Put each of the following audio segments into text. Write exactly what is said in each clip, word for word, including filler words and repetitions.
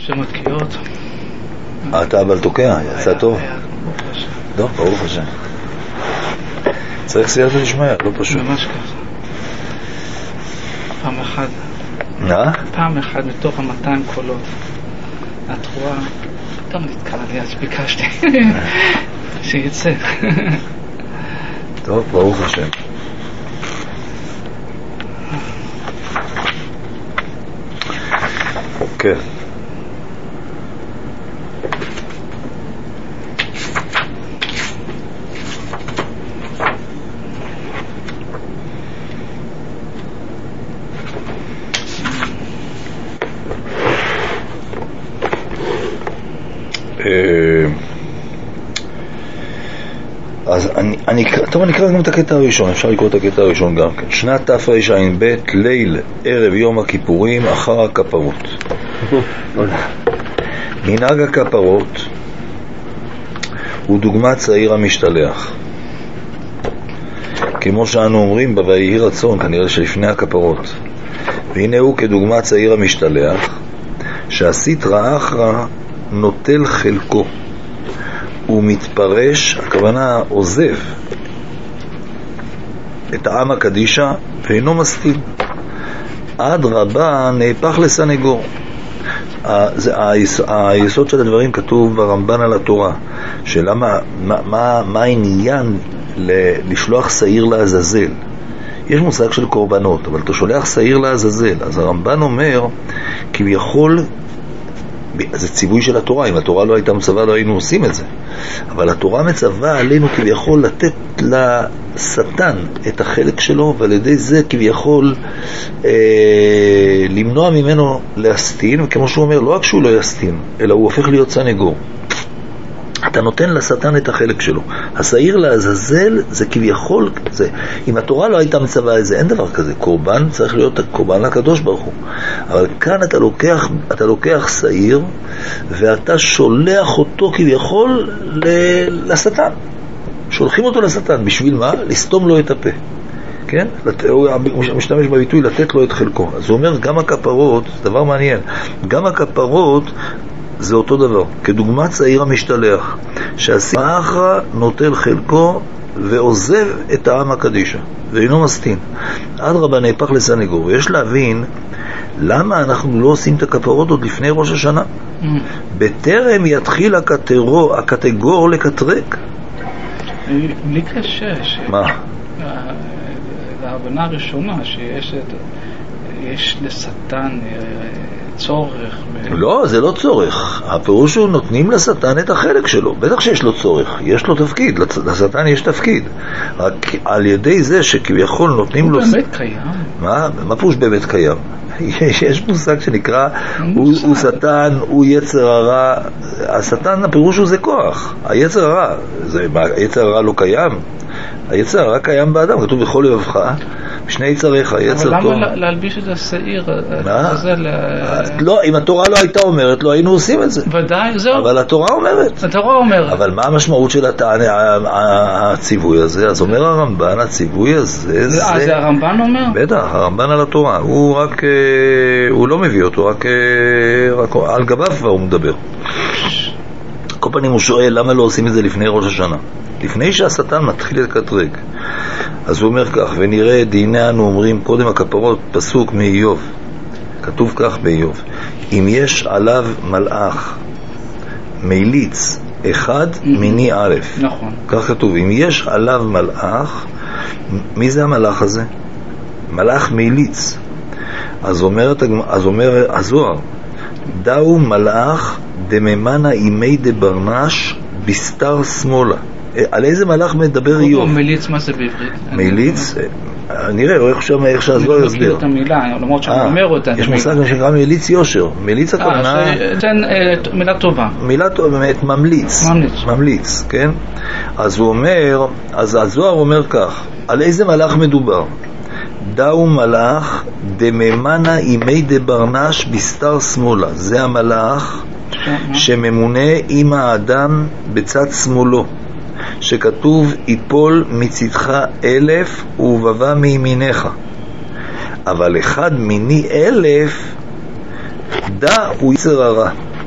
שמתקיעות. אתה אבל תוקע, יצא טוב. לא, ברוך השם. צריך סייעתא דשמיא, לא פשוט. ממש ככה. פעם אחת. מה? פעם אחת מתוך המאתיים קולות. את רואה, פתאום נתקע לי, אז ביקשתי שיצא. טוב, ברוך השם. אוקיי. אז אני, אני, טוב, אני אקרא גם את הקטע הראשון, אפשר לקרוא את הקטע הראשון גם כן. שנת תרע"ב, ליל ערב יום הכיפורים אחר הכפרות. מנהג הכפרות הוא דוגמת צעיר המשתלח, כמו שאנו אומרים ב"ויהי רצון", כנראה שלפני הכפרות. והנה הוא כדוגמת צעיר המשתלח, שהסטרא אחרא נוטל חלקו, הוא מתפרש, הכוונה עוזב את העם הקדישה ואינו מסתיר. עד רבה נהפך לסנגור. היסוד של הדברים כתוב ברמב"ן על התורה, שלמה, מה, מה, מה העניין לשלוח שעיר לעזאזל? יש מושג של קורבנות, אבל אתה שולח שעיר לעזאזל. אז הרמב"ן אומר, כביכול, זה ציווי של התורה. אם התורה לא הייתה מצווה, לא היינו עושים את זה. אבל התורה מצווה עלינו כביכול לתת לשטן את החלק שלו, ועל ידי זה כביכול אה, למנוע ממנו להסתין. וכמו שהוא אומר, לא רק שהוא לא יסתין, אלא הוא הופך להיות סנגור. אתה נותן לשטן את החלק שלו. השעיר לעזאזל זה כביכול, זה, אם התורה לא הייתה מצווה את זה, אין דבר כזה. קורבן צריך להיות קורבן לקדוש ברוך הוא. אבל כאן אתה לוקח, אתה לוקח שעיר, ואתה שולח אותו כביכול לשטן. שולחים אותו לשטן. בשביל מה? לסתום לו את הפה. כן? הוא משתמש בביטוי לתת לו את חלקו. אז הוא אומר, גם הכפרות, זה דבר מעניין, גם הכפרות זה אותו דבר, כדוגמת צעיר המשתלח, שהסטרא אחרא נוטל חלקו ועוזב את העם הקדישה ואינו מסתין. עד רבה נהפך לסנגור. ויש להבין למה אנחנו לא עושים את הכפרות עוד לפני ראש השנה, mm. בטרם יתחיל הקטגור, הקטגור לקטרק. לי קשה ש... מה? ההבנה הראשונה שיש יש לשטן צורך. לא, זה לא צורך. הפירוש הוא נותנים לשטן את החלק שלו. בטח שיש לו צורך, יש לו תפקיד, לשטן יש תפקיד. רק על ידי זה שכביכול נותנים לו... הוא באמת קיים. מה? מה פירוש באמת קיים? יש מושג שנקרא, הוא שטן, הוא יצר הרע. השטן, הפירוש הוא זה כוח. היצר הרע, היצר הרע לא קיים. היצר הרע קיים באדם, כתוב בכל לבבך, שני יצריך, יצר טוב. אבל למה להלביש את השעיר? לא, אם התורה לא הייתה אומרת, לא היינו עושים את זה. ודאי, זהו. אבל התורה אומרת. התורה אומרת. אבל מה המשמעות של הציווי הזה? אז אומר הרמב"ן, הציווי הזה... זה הרמב"ן אומר? בטח, הרמב"ן על התורה. הוא רק, הוא לא מביא אותו, רק על גביו כבר הוא מדבר. כל פנים הוא שואל, למה לא עושים את זה לפני ראש השנה? לפני שהשטן מתחיל לקטרק. אז הוא אומר כך, ונראה דיני אנו אומרים קודם הכפרות, פסוק מאיוב, כתוב כך באיוב, אם יש עליו מלאך מיליץ אחד מיני א', נכון. כך כתוב, אם יש עליו מלאך, מי זה המלאך הזה? מלאך מיליץ. אז אומר, אז אומר הזוהר, דאו מלאך דממנה אימי דברנש בסתר שמאלה. על איזה מלאך מדבר איוב? מיליץ, מה זה בעברית? מיליץ? נראה, איך שהזוהר יסביר. אני לא מכיר את המילה, למרות שאני אומר אותה. יש מושג שנקרא מיליץ יושר. מיליץ הכוונה... תן מילה טובה. מילה טובה, ממליץ. ממליץ, כן? אז הוא אומר, אז הזוהר אומר כך, על איזה מלאך מדובר? דאו מלאך דממנה אימי דברנש בסתר שמאלה. זה המלאך שממונה עם האדם בצד שמאלו, שכתוב יפול מצדך אלף ובבא מימינך, אבל אחד מיני אלף דע הוא יצר הרע.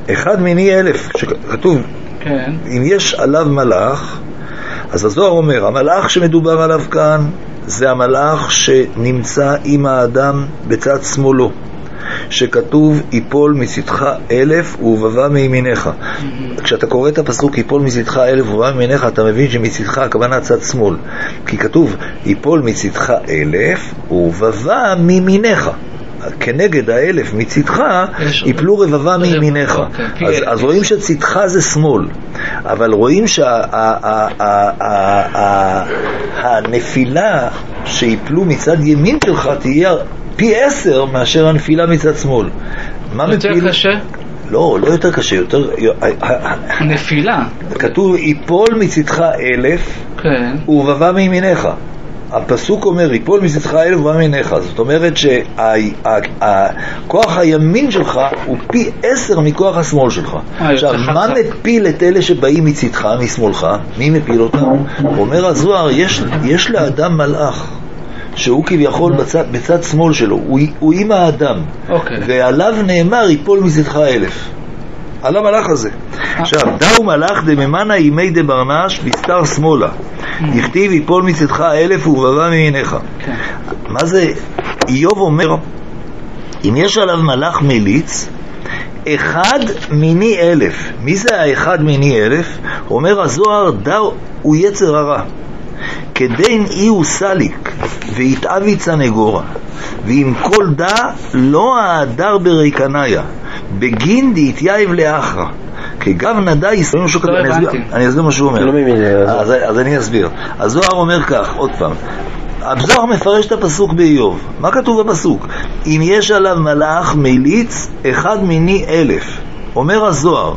אחד מיני אלף, שכתוב, כן. אם יש עליו מלאך, אז הזוהר אומר, המלאך שמדובר עליו כאן, זה המלאך שנמצא עם האדם בצד שמאלו, שכתוב יפול מצדך אלף ובבא מימינך. mm-hmm. כשאתה קורא את הפסוק יפול מצדך אלף ובבא מימינך, אתה מבין שמצדך הכוונה צד שמאל, כי כתוב יפול מצדך אלף ובבא מימינך, כנגד האלף מצדך יפלו רבבה מימינך. אז, אז רואים שצדך זה שמאל, אבל רואים שהנפילה שיפלו מצד ימין שלך תהיה פי עשר מאשר הנפילה מצד שמאל. יותר מפיל? קשה? לא, לא יותר קשה, יותר... נפילה. כתוב יפול מצדך אלף כן. ובבא מימינך. הפסוק אומר יפול מצדך אלף ובבא מימינך. זאת אומרת שכוח הימין שלך הוא פי עשר מכוח השמאל שלך. עכשיו, מה מפיל את אלה שבאים מצדך, משמאלך? מי מפיל אותם? אומר הזוהר, יש, יש לאדם מלאך שהוא כביכול בצד, בצד שמאל שלו, הוא, הוא עם האדם, okay. ועליו נאמר יפול מצדך אלף, על המלאך הזה. okay. עכשיו, דאו מלאך דממנה ימי דברנש בסתר שמאלה, mm. יכתיב יפול מצדך אלף ובבא מימינך. okay. מה זה? איוב אומר, אם יש עליו מלאך מליץ, אחד מיני אלף. מי זה האחד מיני אלף? אומר הזוהר, דאו הוא יצר הרע, כדין אי הוא סליק ויתאבי צנגורה, ועם כל דה לא האדר בריקניה, בגין דהתייב לאחרה, כגב נדה ישראל. אני אסביר מה שהוא אומר, אז אני אסביר. הזוהר אומר כך, עוד פעם, הזוהר מפרש את הפסוק באיוב. מה כתוב בפסוק? אם יש עליו מלאך מליץ, אחד מיני אלף. אומר הזוהר,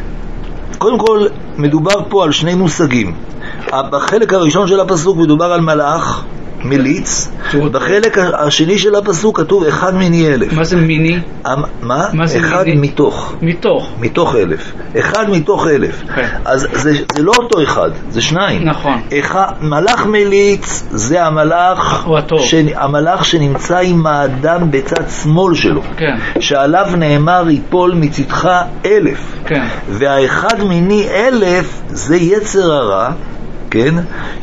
קודם כל מדובר פה על שני מושגים. בחלק הראשון של הפסוק מדובר על מלאך מליץ, בחלק השני של הפסוק כתוב אחד מיני אלף. מה זה מיני? מה? אחד מתוך. מתוך. מתוך אלף. אחד מתוך אלף. אז זה, זה לא אותו אחד, זה שניים. נכון. מלאך מליץ זה המלאך, המלאך שנמצא עם האדם בצד שמאל שלו. כן. שעליו נאמר יפול מצדך אלף. כן. והאחד מיני אלף זה יצר הרע, כן?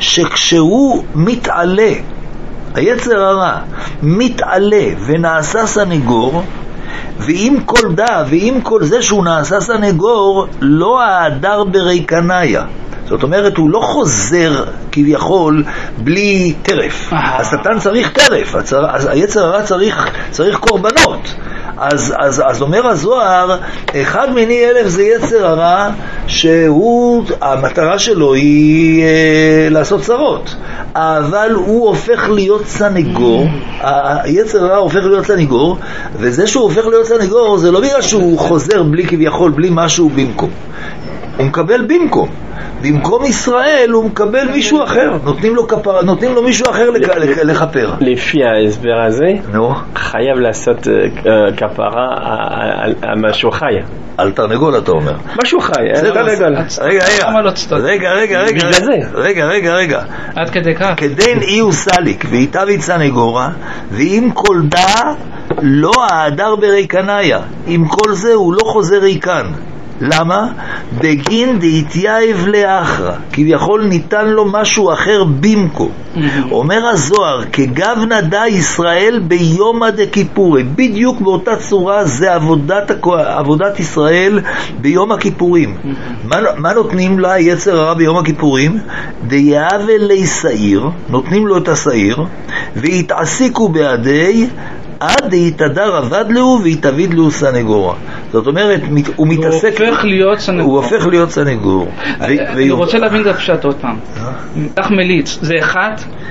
שכשהוא מתעלה, היצר הרע מתעלה ונעשה סנגור, ועם כל דה ועם כל זה שהוא נעשה סנגור, לא האדר בריקניה. זאת אומרת, הוא לא חוזר כביכול בלי טרף. השטן צריך טרף, היצר הרע צריך, צריך קורבנות. אז, אז, אז אומר הזוהר, אחד מיני אלף זה יצר הרע, שהוא, המטרה שלו היא אה, לעשות צרות, אבל הוא הופך להיות סנגור. היצר הרע הופך להיות סנגור, וזה שהוא הופך להיות סנגור זה לא בגלל שהוא חוזר בלי כביכול, בלי משהו במקום, הוא מקבל במקום. במקום ישראל הוא מקבל מישהו אחר, נותנים לו כפרה, נותנים לו מישהו אחר לכפר. לפי ההסבר הזה, נו, חייב לעשות כפרה על משהו חי. על תרנגול אתה אומר. משהו חי, תרנגול. רגע, רגע, רגע, רגע, רגע, רגע, רגע. עד כדי כך. כדין אי הוא סליק ויתאבי צנגורה, ועם כל דה לא האדר בריקניה, עם כל זה הוא לא חוזר ריקן. למה? בגין דהתייב לאחרה, כביכול ניתן לו משהו אחר במקום. אומר הזוהר, כגב נדע ישראל ביום דכיפורי, בדיוק באותה צורה זה עבודת, עבודת ישראל ביום הכיפורים. מה, מה נותנים לה יצר הרע ביום הכיפורים? דייאב אלי סעיר, נותנים לו את הסעיר, והתעסיקו בעדי עד יתדר עבד לו ויתביד לו סנגורה. זאת אומרת, הוא מתעסק, הוא הופך להיות סנגור. הוא הופך להיות סנגור. אני רוצה להבין את הפשט עוד פעם. מלאך מליץ זה אחד,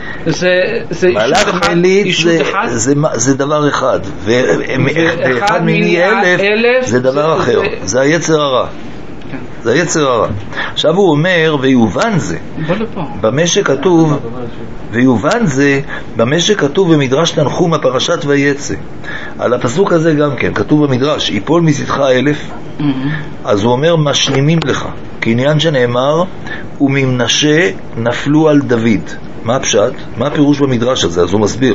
זה מלאך מליץ זה דבר אחד, ואחד מיני אלף זה דבר אחר, זה היצר הרע. זה היצר הרע. עכשיו הוא אומר, ויובן זה, במה שכתוב, ויובן זה, במה שכתוב במדרש תנחום הפרשת ויצא. על הפסוק הזה גם כן, כתוב במדרש, יפול מצדך אלף, אז הוא אומר, משלימים לך, כעניין שנאמר, וממנשה נפלו על דוד. מה הפשט? מה הפירוש במדרש הזה? אז הוא מסביר.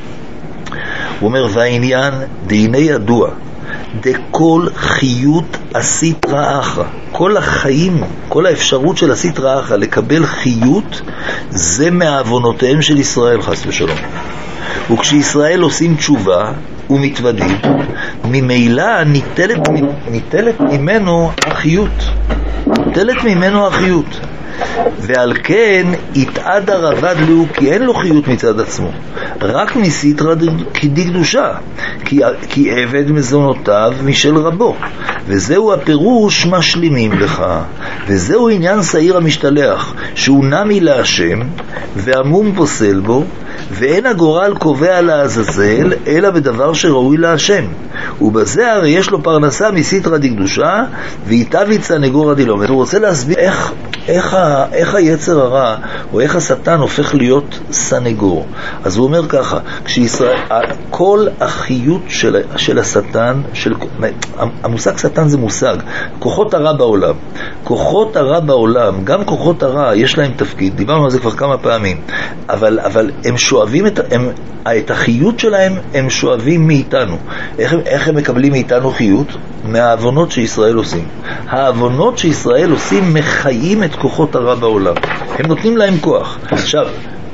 הוא אומר, והעניין, דיני ידוע, דכל חיות עשית רעך. כל החיים, כל האפשרות של עשית רעך לקבל חיות, זה מהעוונותיהם של ישראל, חס ושלום. וכשישראל עושים תשובה ומתוודים, ממילא ניטלת, ניטלת ממנו החיות. ניטלת ממנו החיות. ועל כן יתעד הרבד לו, כי אין לו חיות מצד עצמו, רק מסיתרא דקדושה, כי, כי עבד מזונותיו משל רבו. וזהו הפירוש משלימים לך, וזהו עניין שעיר המשתלח, שהוא נמי להשם והמום פוסל בו, ואין הגורל קובע לעזאזל אלא בדבר שראוי להשם, ובזה הרי יש לו פרנסה מסיתרא דקדושה ויתאביץ סנגורא דילומד. הוא רוצה להסביר איך, איך, ה, איך היצר הרע או איך השטן הופך להיות סנגור. אז הוא אומר ככה, כשישראל, כל החיות של, של השטן, של, המושג שטן זה מושג, כוחות הרע בעולם. כוחות הרע בעולם, גם כוחות הרע יש להם תפקיד, דיברנו על זה כבר כמה פעמים, אבל, אבל הם שואבים את, הם, את החיות שלהם, הם שואבים מאיתנו. איך, איך הם מקבלים מאיתנו חיות? מהעוונות שישראל עושים. העוונות שישראל עושים מחיים את כוחות הרע בעולם. הם נותנים להם כוח. עכשיו,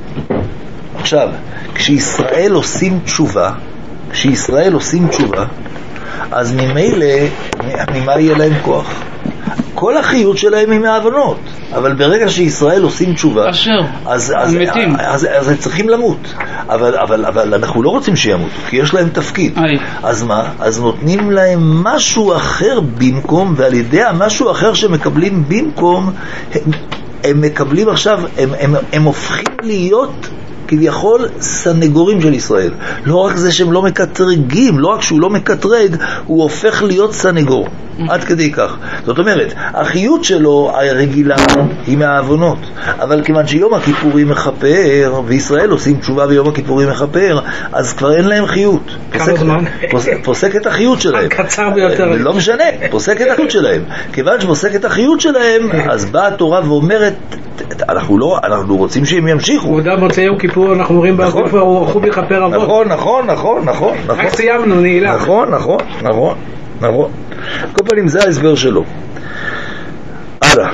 עכשיו, כשישראל עושים תשובה, כשישראל עושים תשובה, אז ממילא, ממה יהיה להם כוח? כל החיות שלהם היא מהעוונות, אבל ברגע שישראל עושים תשובה, אשר, אז, אז, מתים. אז, אז, אז הם צריכים למות. אבל, אבל, אבל אנחנו לא רוצים שימותו, כי יש להם תפקיד. אי. אז מה? אז נותנים להם משהו אחר במקום, ועל ידי המשהו אחר שמקבלים במקום, הם, הם מקבלים עכשיו, הם, הם, הם הופכים להיות כביכול סנגורים של ישראל. לא רק זה שהם לא מקטרגים, לא רק שהוא לא מקטרג, הוא הופך להיות סנגור. עד כדי כך. זאת אומרת, החיות שלו הרגילה היא מהעוונות. אבל כיוון שיום הכיפורים מחפר, וישראל עושים תשובה ביום הכיפורים מחפר, אז כבר אין להם חיות. כמה זמן? פוסק את החיות שלהם. קצר ביותר. לא משנה, פוסק את החיות שלהם. כיוון שפוסק את החיות שלהם, אז באה התורה ואומרת, אנחנו לא, אנחנו רוצים שהם ימשיכו. עובדה מוצאי יום כיפור, אנחנו אומרים באסופה, הוא הלכו בכפר אבות. נכון, נכון, נכון, נכון. רק סיימנו, נעילה. נכון, נכון, נכון, נכון. כל פעמים זה ההסבר שלו. הלאה.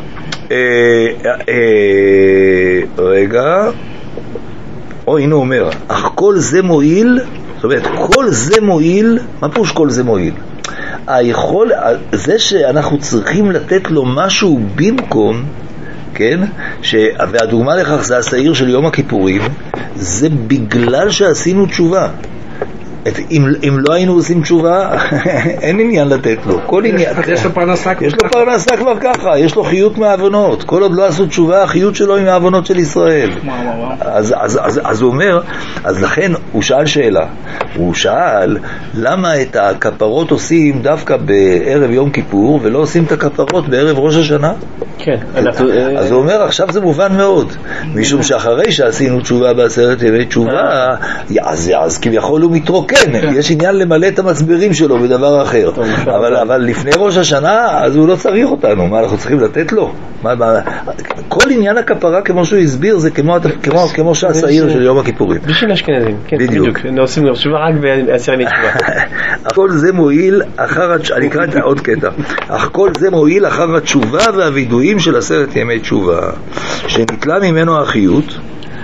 רגע. או, הנה הוא אומר, אך כל זה מועיל, זאת אומרת, כל זה מועיל, מה פירוש כל זה מועיל? היכול, זה שאנחנו צריכים לתת לו משהו במקום, כן? ש... והדוגמה לכך זה השעיר של יום הכיפורים, זה בגלל שעשינו תשובה. את, אם, אם לא היינו עושים תשובה, אין עניין לתת לו. כל עניין. יש לו פרנסה כבר. יש לו פרנסה כבר ככה, יש לו חיות מהעוונות. כל עוד לא עשו תשובה, החיות שלו היא מהעוונות של ישראל. אז, אז, אז, אז הוא אומר, אז לכן הוא שאל שאלה. הוא שאל, למה את הכפרות עושים דווקא בערב יום כיפור, ולא עושים את הכפרות בערב ראש השנה? כן. אז הוא אומר, עכשיו זה מובן מאוד. משום שאחרי שעשינו תשובה בעשרת ימי תשובה, אז, אז כביכול הוא מתרוקן. כן, יש עניין למלא את המצברים שלו בדבר אחר. אבל, אבל לפני ראש השנה, אז הוא לא צריך אותנו. מה, אנחנו צריכים לתת לו? מה, מה, כל עניין הכפרה, כמו שהוא הסביר, זה כמו, כמו, כמו שהשעיר של יום הכיפורים. בשביל אשכנזים, כן, בדיוק. עושים לו תשובה רק בעשר ימי תשובה. כל זה מועיל אחר, אני אקרא את עוד קטע. אך כל זה מועיל אחר התשובה והווידויים של עשרת ימי תשובה, שנתלה ממנו החיות,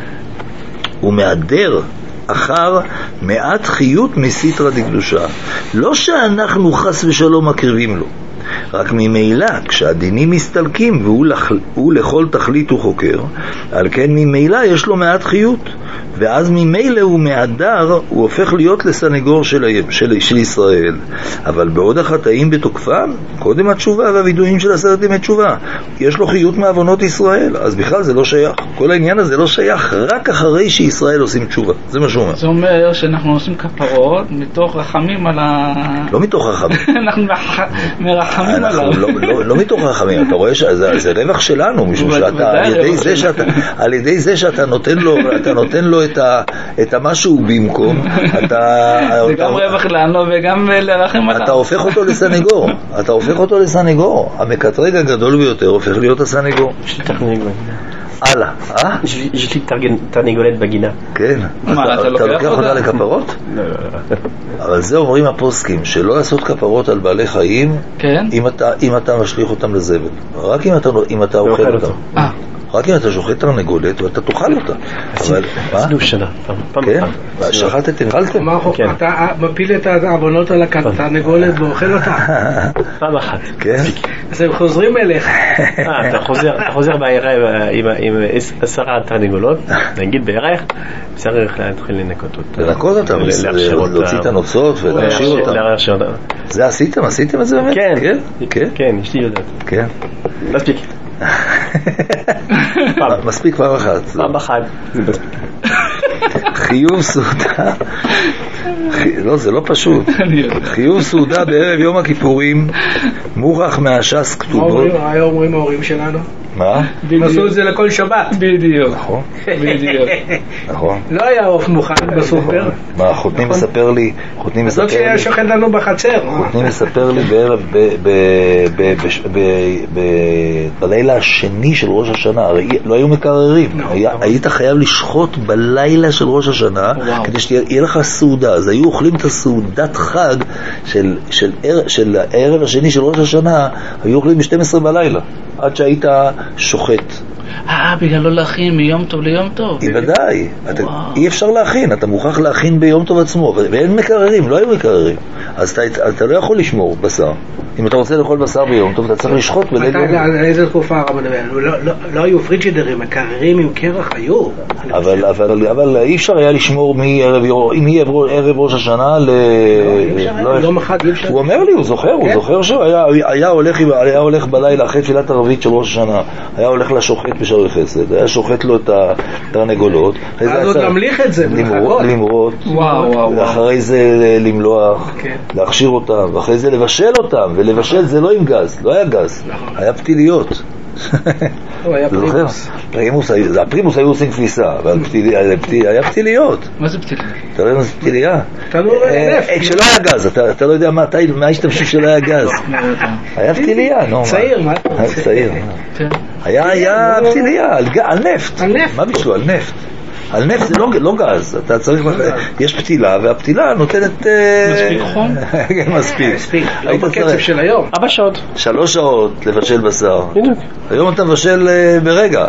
ומהדר אחר מעט חיות מסיתרא דקדושה. לא שאנחנו חס ושלום מקריבים לו, רק ממילא כשהדינים מסתלקים והוא לח... לכל תכלית הוא חוקר, על כן ממילא יש לו מעט חיות, ואז ממילא הוא מהדר, הוא הופך להיות לסנגור של, של... של ישראל. אבל בעוד החטאים בתוקפם, קודם התשובה והווידויים של עשרת ימי תשובה, יש לו חיות מעוונות ישראל, אז בכלל זה לא שייך. כל העניין הזה לא שייך רק אחרי שישראל עושים תשובה. זה מה שהוא אומר. זה אומר שאנחנו עושים כפרות מתוך רחמים על ה... לא מתוך רחמים. אנחנו מרחמים עליו. לא, לא, לא מתוך רחמים. אתה רואה שזה זה רווח שלנו, משום שאתה על ידי זה שאתה על ידי זה שאתה נותן לו אתה נותן לו את ה את המשהו במקום, אתה זה גם רווח לנו וגם לרחם עליו. אתה הופך אותו לסנגור. אתה הופך אותו לסנגור. המקטרג הגדול ביותר הופך להיות הסנגור. הלאה, אה? יש לי תרנגולת בגינה. כן. מה, אתה לוקח אותה לכפרות? לא, לא, לא. אבל זה אומרים הפוסקים, שלא לעשות כפרות על בעלי חיים, כן? אם אתה משליך אותם לזבל. רק אם אתה אוכל אותם. אה. רק אם אתה שוחט תרנגולת, אתה תאכל אותה. אבל, מה? עשינו שנה, פעם כן? אחת. שחטתם, אכלתם? אתה מפיל את העוונות על התרנגולת ואוכל אותה. פעם אחת. כן? אז הם חוזרים אליך. אה, אתה חוזר בערב עם עשרה תרנגולות, נגיד בערך, צריך להתחיל לנקות אותה. לנקות אותה, להוציא את הנוצות ולהשאיר אותה. זה עשיתם? עשיתם את זה באמת? כן, כן, יש לי יודעת. כן. מספיק. מספיק פעם אחת. פעם אחת. חיוב סעודה, לא, זה לא פשוט. חיוב סעודה בערב יום הכיפורים מוכח מהש"ס כתובות. מה היו אומרים ההורים שלנו? מה? הם עשו את זה לכל שבת. בדיוק. נכון. בדיוק. נכון. לא היה עוף מוכן בסופר. מה, חותנים מספר לי, חותנים מספר לי. זאת שהיה שוכן לנו בחצר. חותנים מספר לי בערב, בלילה השני של ראש השנה, הרי לא היו מקררים. היית חייב לשחוט בלילה של ראש השנה, כדי שיהיה לך סעודה. אז היו אוכלים את הסעודת חג של הערב השני של ראש השנה, היו אוכלים ב-שתים עשרה בלילה. עד שהיית שוחט. אה, בגלל לא להכין מיום טוב ליום טוב. בוודאי. אי אפשר להכין, אתה מוכרח להכין ביום טוב עצמו, ואין מקררים, לא היו מקררים. אז אתה לא יכול לשמור בשר. אם אתה רוצה לאכול בשר ביום טוב, אתה צריך לשחוט בליל יום. על איזה תקופה הרב מדבר? לא היו פריג'ידרים, מקררים עם קרח היו. אבל אי אפשר היה לשמור מערב ראש השנה ל... יום אחד אי אפשר. הוא אומר לי, הוא זוכר, הוא זוכר שהוא היה הולך בלילה אחרי תפילת ערבית של ראש השנה, היה הולך לשוחט בשערי חסד, היה שוחט לו את התרנגולות, אז עוד להמליך את זה, למרות, ואחרי זה למלוח, להכשיר אותם, ואחרי זה לבשל אותם, ולבשל זה לא עם גז, לא היה גז, היה פתיליות. היה פרימוס. הפרימוס היו עושים כביסה, אבל היה פתיליות. מה זה פתיליות? אתה לא יודע מה זה פתיליה? כשלא היה גז, אתה לא יודע מה השתמשו שלא היה גז. היה פתיליה, נו. צעיר, מה? צעיר. היה פתיליה, על נפט. מה בשלו? על נפט. על נפט זה לא גז, אתה צריך, יש פתילה, והפתילה נותנת... מספיק חום? כן, מספיק. לא בקצב של היום. ארבע שעות. שלוש שעות לבשל בשר. היום אתה מבשל ברגע.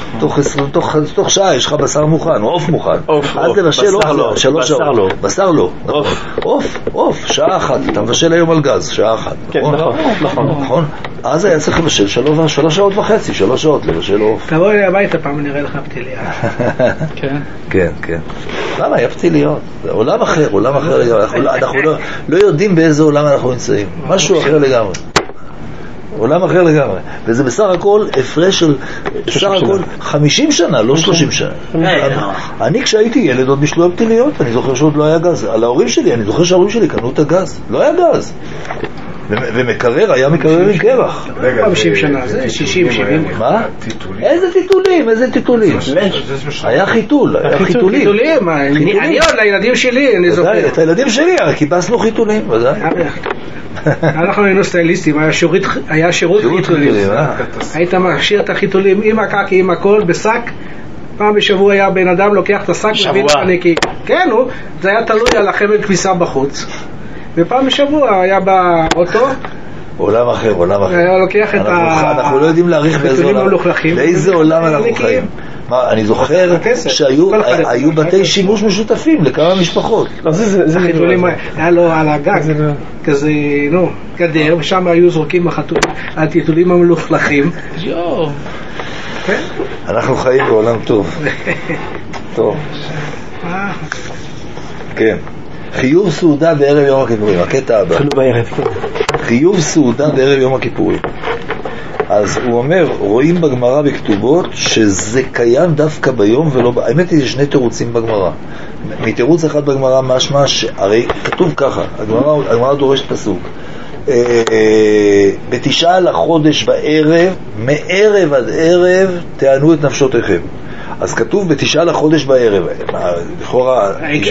תוך שעה יש לך בשר מוכן, או עוף מוכן. אז לבשל עוף שלוש שעות. בשר לא. עוף, עוף, שעה אחת. אתה מבשל היום על גז, שעה אחת. כן, נכון. נכון. אז היה צריך לבשל שלוש שעות וחצי, שלוש שעות לבשל עוף. תבוא אלי הביתה פעם נראה לך פתיליה. כן. כן, כן. למה? היה פתיליות. עולם אחר, עולם אחר לגמרי. אנחנו לא יודעים באיזה עולם אנחנו נמצאים. משהו אחר לגמרי. עולם אחר לגמרי. וזה בסך הכל הפרש של, בסך הכל חמישים שנה, לא שלושים שנה. אני כשהייתי ילד עוד בשלו הפתיליות, אני זוכר שעוד לא היה גז. על ההורים שלי, אני זוכר שההורים שלי קנו את הגז. לא היה גז. ומקרר, היה מקרר עם קרח. חמישים שנה, זה שישים, שבעים. מה? איזה טיטולים, איזה טיטולים? היה חיתול, היה חיתולים. חיתולים, אני עוד לילדים שלי, אני זוכר. את הילדים שלי, קיבסנו חיתולים, ודאי. אנחנו היינו סטייליסטים, היה שירות חיתולים. היית משאיר את החיתולים עם הקקי, עם הכל, בשק. פעם בשבוע היה בן אדם לוקח את השק וביא לך נקי. כן, זה היה תלוי על החבל כביסה בחוץ. ופעם בשבוע היה באוטו עולם אחר, עולם אחר. היה לוקח את ה... אנחנו לא יודעים להעריך באיזה עולם, באיזה עולם אנחנו חיים. אני זוכר שהיו בתי שימוש משותפים לכמה משפחות. החיתולים היה לו על הגג כזה, נו, גדר, ושם היו זורקים הטיטולים המלוכלכים. יואו. אנחנו חיים בעולם טוב. טוב. כן. חיוב סעודה בערב יום הכיפורים, הקטע הבא. חיוב סעודה בערב יום הכיפורים. אז הוא אומר, רואים בגמרא בכתובות שזה קיים דווקא ביום ולא... האמת היא, יש שני תירוצים בגמרא. מתירוץ אחד בגמרא משמע, הרי כתוב ככה, הגמרא דורשת פסוק. בתשעה לחודש בערב, מערב עד ערב, תענו את נפשותיכם. אז כתוב בתשעה לחודש בערב, לכאורה...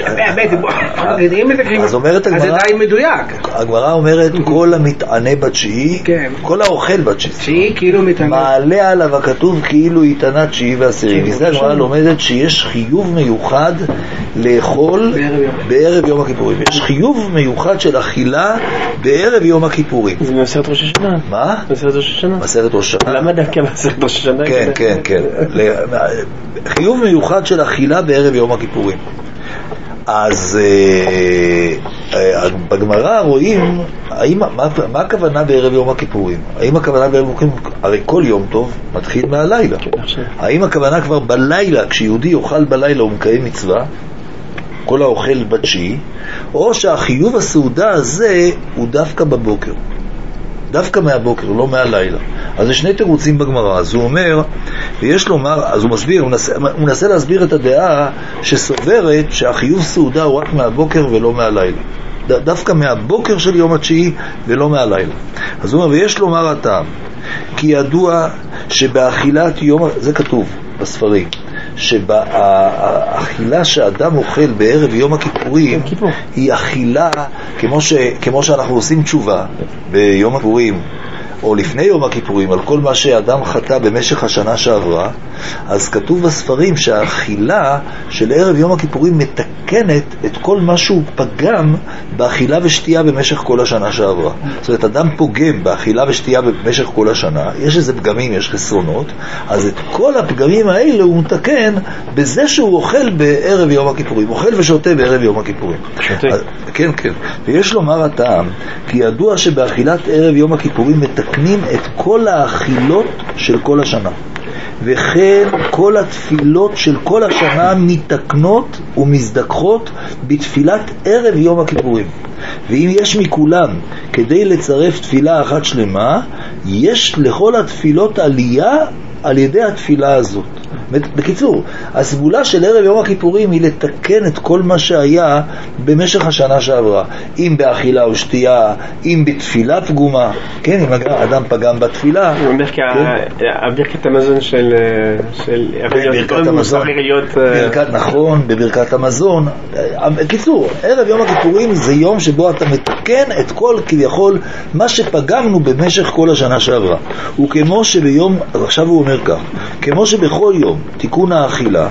אז אומרת הגמרא... זה די מדויק. הגמרא אומרת, כל המתענה בתשיעי, כל האוכל בתשיעי, כאילו מתענה. מעלה עליו הכתוב כאילו יתענה תשיעי ועשירי. וזה הגמרא לומדת שיש חיוב מיוחד לאכול בערב יום הכיפורים. יש חיוב מיוחד של אכילה בערב יום הכיפורים. זה מסרת ראש השנה. מה? מסרת ראש השנה. מסרת ראש השנה. למה דווקא מסרת ראש השנה? כן, כן, כן. חיוב מיוחד של אכילה בערב יום הכיפורים. אז בגמרא רואים מה הכוונה בערב יום הכיפורים. האם הכוונה בערב יום הכיפורים, הרי כל יום טוב מתחיל מהלילה. האם הכוונה כבר בלילה, כשיהודי יאכל בלילה הוא מקיים מצווה, כל האוכל בתשיעי, או שהחיוב הסעודה הזה הוא דווקא בבוקר, דווקא מהבוקר, לא מהלילה. אז יש שני תירוצים בגמרא. אז הוא אומר, ויש לומר, אז הוא מסביר, הוא מנסה, הוא מנסה להסביר את הדעה שסוברת שהחיוב סעודה הוא רק מהבוקר ולא מהלילה, ד, דווקא מהבוקר של יום התשיעי ולא מהלילה. אז הוא אומר, ויש לומר הטעם, כי ידוע שבאכילת יום, זה כתוב בספרים, שבאכילה שאדם אוכל בערב יום הכיפורים היא אכילה כמו, ש, כמו שאנחנו עושים תשובה ביום הכיפורים או לפני יום הכיפורים על כל מה שאדם חטא במשך השנה שעברה. אז כתוב בספרים שהאכילה של ערב יום הכיפורים מתקנת את כל מה שהוא פגם באכילה ושתייה במשך כל השנה שעברה. זאת אומרת, אדם פוגם באכילה ושתייה במשך כל השנה, יש איזה פגמים, יש חסרונות, אז את כל הפגמים האלה הוא מתקן בזה שהוא אוכל בערב יום הכיפורים, אוכל ושותה בערב יום הכיפורים. שותה. אז, כן, כן. ויש לומר הטעם, כי ידוע שבאכילת ערב יום הכיפורים מתקנים את כל האכילות של כל השנה, וכן כל התפילות של כל השנה מתקנות ומזדכחות בתפילת ערב יום הכיפורים. ואם יש מכולם כדי לצרף תפילה אחת שלמה, יש לכל התפילות עלייה על ידי התפילה הזאת. בקיצור, הסגולה של ערב יום הכיפורים היא לתקן את כל מה שהיה במשך השנה שעברה, אם באכילה או שתייה, אם בתפילה פגומה, כן, אם אדם פגם בתפילה. הוא אומר כברכת המזון של ברכת המזון, נכון, בברכת המזון. בקיצור, ערב יום הכיפורים זה יום שבו אתה מתקן את כל כביכול מה שפגמנו במשך כל השנה שעברה. וכמו שביום, עכשיו הוא אומר כך, כמו שבכל יום תיקון האכילה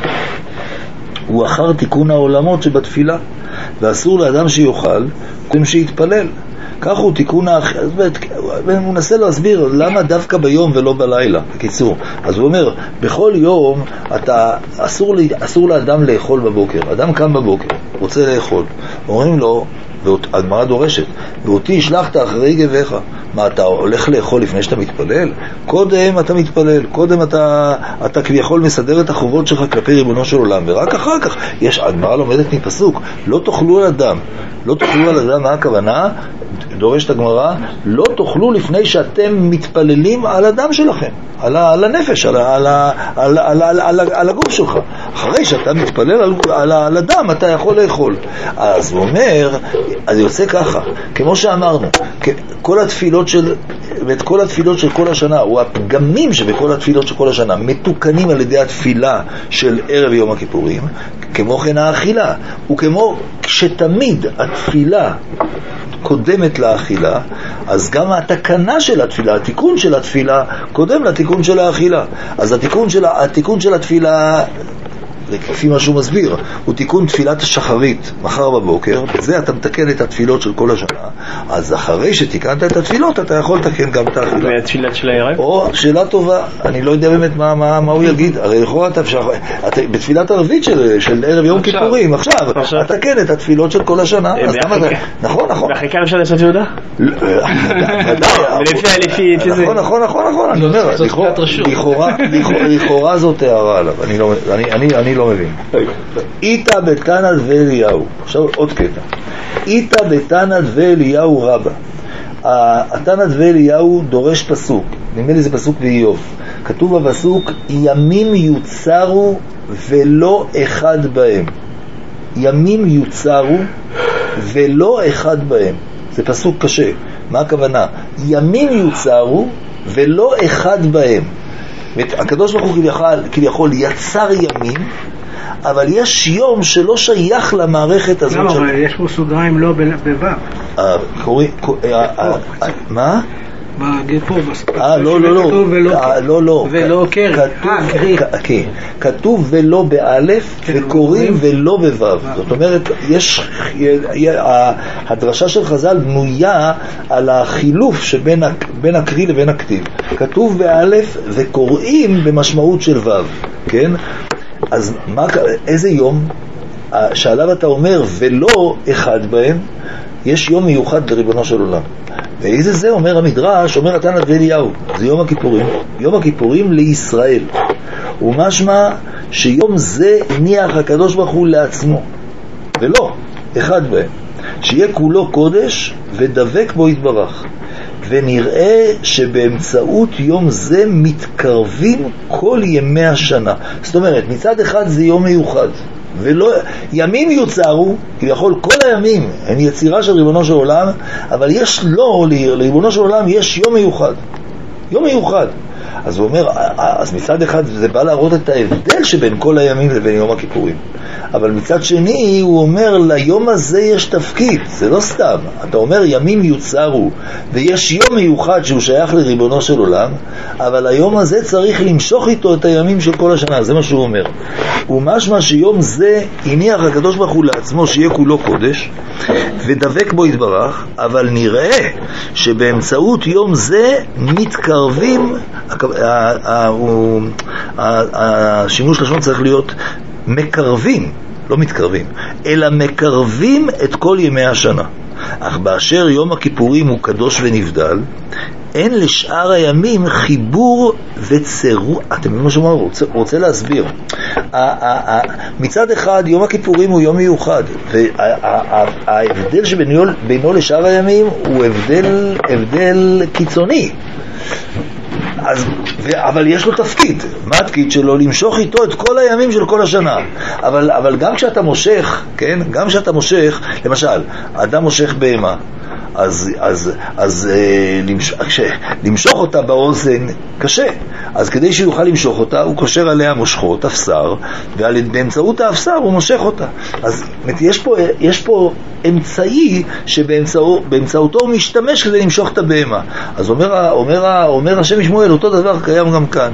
הוא אחר תיקון העולמות שבתפילה, ואסור לאדם שיוכל קודם שיתפלל, כך הוא תיקון האכילה. הוא מנסה להסביר למה דווקא ביום ולא בלילה. בקיצור, אז הוא אומר, בכל יום אתה, אסור, אסור לאדם לאכול בבוקר. אדם קם בבוקר, רוצה לאכול, אומרים לו, והגמרא דורשת, ואותי השלחת אחרי גביך. מה, אתה הולך לאכול לפני שאתה מתפלל? קודם אתה מתפלל, קודם אתה, אתה כביכול מסדר את החובות שלך כלפי ריבונו של עולם, ורק אחר כך, יש, הגמרא לומדת מפסוק, לא תאכלו על אדם. לא תאכלו על אדם, מה הכוונה? דורשת הגמרא, לא תאכלו לפני שאתם מתפללים על אדם שלכם, על, על הנפש, על, על, על, על, על, על, על הגוף שלך. אחרי שאתה מתפלל על, על, על אדם, אתה יכול לאכול. אז הוא אומר, אז יוצא ככה, כמו שאמרנו, כל התפילות של, ואת כל התפילות של כל השנה, או הפגמים שבכל התפילות של כל השנה, מתוקנים על ידי התפילה של ערב יום הכיפורים, כמו כן האכילה. וכמו שתמיד התפילה קודמת לאכילה, אז גם התקנה של התפילה, התיקון של התפילה, קודם לתיקון של האכילה. אז התיקון של, התיקון של התפילה, לפי מה שהוא מסביר, הוא תיקון תפילת השחרית מחר בבוקר, בזה אתה מתקן את התפילות של כל השנה. אז אחרי שתיקנת את התפילות אתה יכול לתקן גם את האכילה. והתפילת של הערב? או, שאלה טובה, אני לא יודע באמת מה, מה, מה הוא יגיד. הרי לכאורה אתה אפשר, אתה, בתפילת ערבית של, של ערב יום כיפורים עכשיו, אתה תקן את התפילות של כל השנה. אז למה אתה, נכון, נכון. ואחרי כמה אפשר לעשות יהודה? נכון, נכון, נכון, נכון. אני אומר, לכאורה זאת הערה עליו, אני לא מבין. איתה בתנת ואליהו, עכשיו עוד קטע. איתה בתנת ואליהו רבה. התנת ואליהו דורש פסוק, נדמה לי זה פסוק באיוב. כתוב בפסוק, ימים יוצרו ולא אחד בהם. ימים יוצרו ולא אחד בהם. זה פסוק קשה. מה הכוונה? ימים יוצרו ולא אחד בהם. הקדוש ברוך הוא כביכול, כביכול יצר ימים, אבל יש יום שלא שייך למערכת הזאת. למה? אבל יש פה סוגריים לא בבב. מה? פה בספר. אה, לא, לא, לא. לא, לא. ולא קרי. כתוב ולא באלף, וקוראים ולא בבב. זאת אומרת, יש, הדרשה של חז"ל בנויה על החילוף שבין הקרי לבין הכתיב. כתוב באלף וקוראים במשמעות של וו, כן? אז מה, איזה יום שעליו אתה אומר ולא אחד בהם, יש יום מיוחד לריבונו של עולם. ואיזה זה אומר המדרש, אומר נתן ואליהו, זה יום הכיפורים. יום הכיפורים לישראל. ומשמע שיום זה הניח הקדוש ברוך הוא לעצמו, ולא אחד בהם, שיהיה כולו קודש ודבק בו יתברך. ונראה שבאמצעות יום זה מתקרבים כל ימי השנה. זאת אומרת, מצד אחד זה יום מיוחד, ולא, ימים יוצרו, כביכול כל הימים הם יצירה של ריבונו של עולם, אבל יש לו, לריבונו של עולם יש יום מיוחד, יום מיוחד. אז הוא אומר, אז מצד אחד זה בא להראות את ההבדל שבין כל הימים לבין יום הכיפורים, אבל מצד שני הוא אומר ליום הזה יש תפקיד, זה לא סתם. אתה אומר ימים יוצרו ויש יום מיוחד שהוא שייך לריבונו של עולם, אבל היום הזה צריך למשוך איתו את הימים של כל השנה, זה מה שהוא אומר. ומשמע שיום זה הניח הקדוש ברוך הוא לעצמו שיהיה כולו קודש ודבק בו יתברך, אבל נראה שבאמצעות יום זה מתקרבים, השימוש לשון צריך להיות מקרבים, לא מתקרבים, אלא מקרבים את כל ימי השנה. אך באשר יום הכיפורים הוא קדוש ונבדל, אין לשאר הימים חיבור וצירוף. אתם מבינים מה שאומר? רוצה, רוצה להסביר. מצד אחד יום הכיפורים הוא יום מיוחד, וההבדל שבינו לשאר הימים הוא הבדל, הבדל קיצוני. אז, ו, אבל יש לו תפקיד. מה התפקיד שלו? למשוך איתו את כל הימים של כל השנה. אבל, אבל גם כשאתה מושך, כן? גם כשאתה מושך, למשל, אדם מושך בהמה, אז, אז, אז אה, למשוך, למשוך אותה באוזן קשה. אז כדי שיוכל למשוך אותה, הוא קושר עליה מושכות, אפסר, ובאמצעות האפסר הוא מושך אותה. אז יש פה, יש פה אמצעי שבאמצעותו הוא משתמש כדי למשוך את הבהמה. אז אומר, אומר, אומר השם שמואל, אותו דבר קיים גם כאן.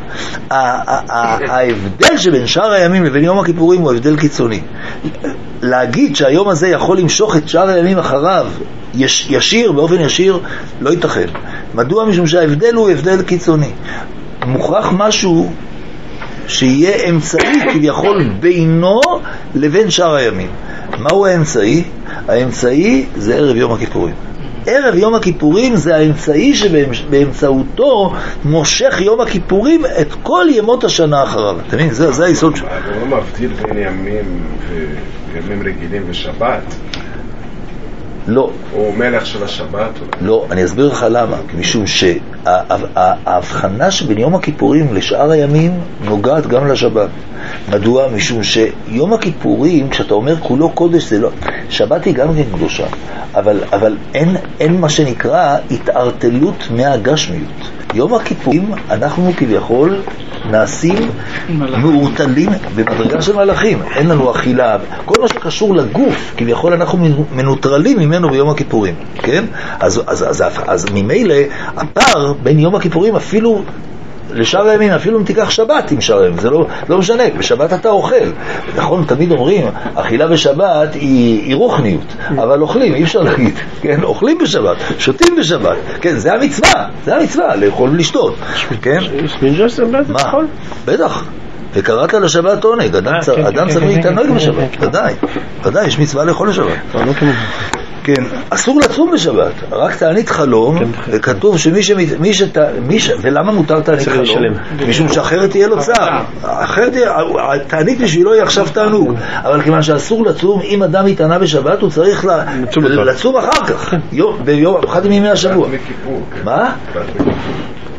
ההבדל שבין שאר הימים לבין יום הכיפורים הוא הבדל קיצוני. להגיד שהיום הזה יכול למשוך את שאר הימים אחריו יש, ישיר, באופן ישיר, לא ייתכן. מדוע? משום שההבדל הוא הבדל קיצוני. מוכרח משהו שיהיה אמצעי כביכול בינו לבין שאר הימים. מהו האמצעי? האמצעי זה ערב יום הכיפורים. ערב יום הכיפורים זה האמצעי שבאמצעותו מושך יום הכיפורים את כל ימות השנה אחריו. אתם מבינים? זה, זה היסוד שלו. אתה לא מבדיל בין ימים וימים רגילים ושבת? לא. הוא מלך של השבת? לא, אני אסביר לך למה. משום שההבחנה שבין יום הכיפורים לשאר הימים נוגעת גם לשבת. מדוע? משום שיום הכיפורים, כשאתה אומר כולו קודש, זה לא... שבת היא גם כן קדושה, אבל, אבל אין, אין מה שנקרא התערטלות מהגשמיות. יום הכיפורים אנחנו כביכול נעשים מעורטלים במדרגה של מלאכים. אין לנו אכילה, כל מה שקשור לגוף כביכול אנחנו מנוטרלים ממנו ביום הכיפורים, כן? אז, אז, אז, אז, אז ממילא הפער בין יום הכיפורים אפילו לשאר הימים, אפילו אם תיקח שבת עם שאר הימים, זה לא, לא משנה, בשבת אתה אוכל. נכון, תמיד אומרים, אכילה בשבת היא, היא רוחניות, אבל אוכלים, אי אפשר להגיד, כן? אוכלים בשבת, שותים בשבת, כן? זה המצווה, זה המצווה, לאכול ולשתות, כן? מה? בטח. וקראת לשבת עונג, אדם צריך להתענג בשבת, ודאי, ודאי, יש מצווה לאכול לשבת. כן, אסור לצום בשבת, רק תענית חלום, וכתוב שמי ש... מי ש... מי ש... ולמה מותר תענית חלום? משום שאחרת תהיה לו צער, אחרת תענית בשבילו היא עכשיו תענוג, אבל כיוון שאסור לצום, אם אדם יתענה בשבת, הוא צריך לצום אחר כך, ביום אחד מימי השבוע. מה?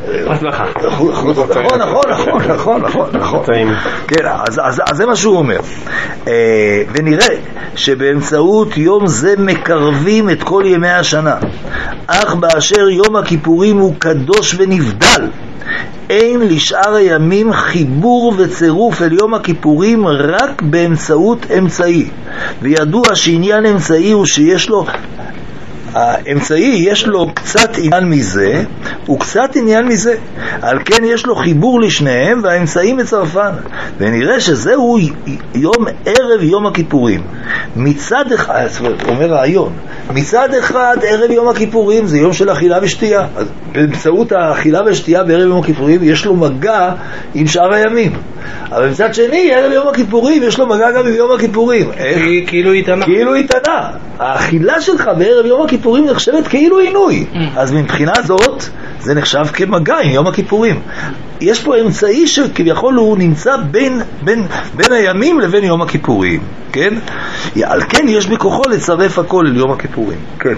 נכון, נכון, נכון, נכון, נכון, נכון. כן, אז זה מה שהוא אומר. ונראה שבאמצעות יום זה מקרבים את כל ימי השנה, אך באשר יום הכיפורים הוא קדוש ונבדל, אין לשאר הימים חיבור וצירוף אל יום הכיפורים רק באמצעות אמצעי. וידוע שעניין אמצעי הוא שיש לו, האמצעי יש לו קצת עניין מזה וקצת עניין מזה, על כן יש לו חיבור לשניהם והאמצעי מצרפן. ונראה שזהו יום ערב יום הכיפורים. מצד אחד, אומר רעיון, מצד אחד ערב יום הכיפורים זה יום של אכילה ושתייה, אז באמצעות האכילה ושתייה בערב יום הכיפורים יש לו מגע עם שאר הימים. אבל מצד שני ערב יום הכיפורים יש לו מגע גם עם יום הכיפורים. כאילו איתנה. כאילו איתנה. האכילה שלך בערב יום הכיפורים נחשבת כאילו עינוי. אז מבחינה זאת זה נחשב כמגע עם יום הכיפורים. יש פה אמצעי שכביכול הוא נמצא בין, בין, בין הימים לבין יום הכיפורים. כן? על כן יש בכוחו לצרף הכל ליום הכיפורים. כן.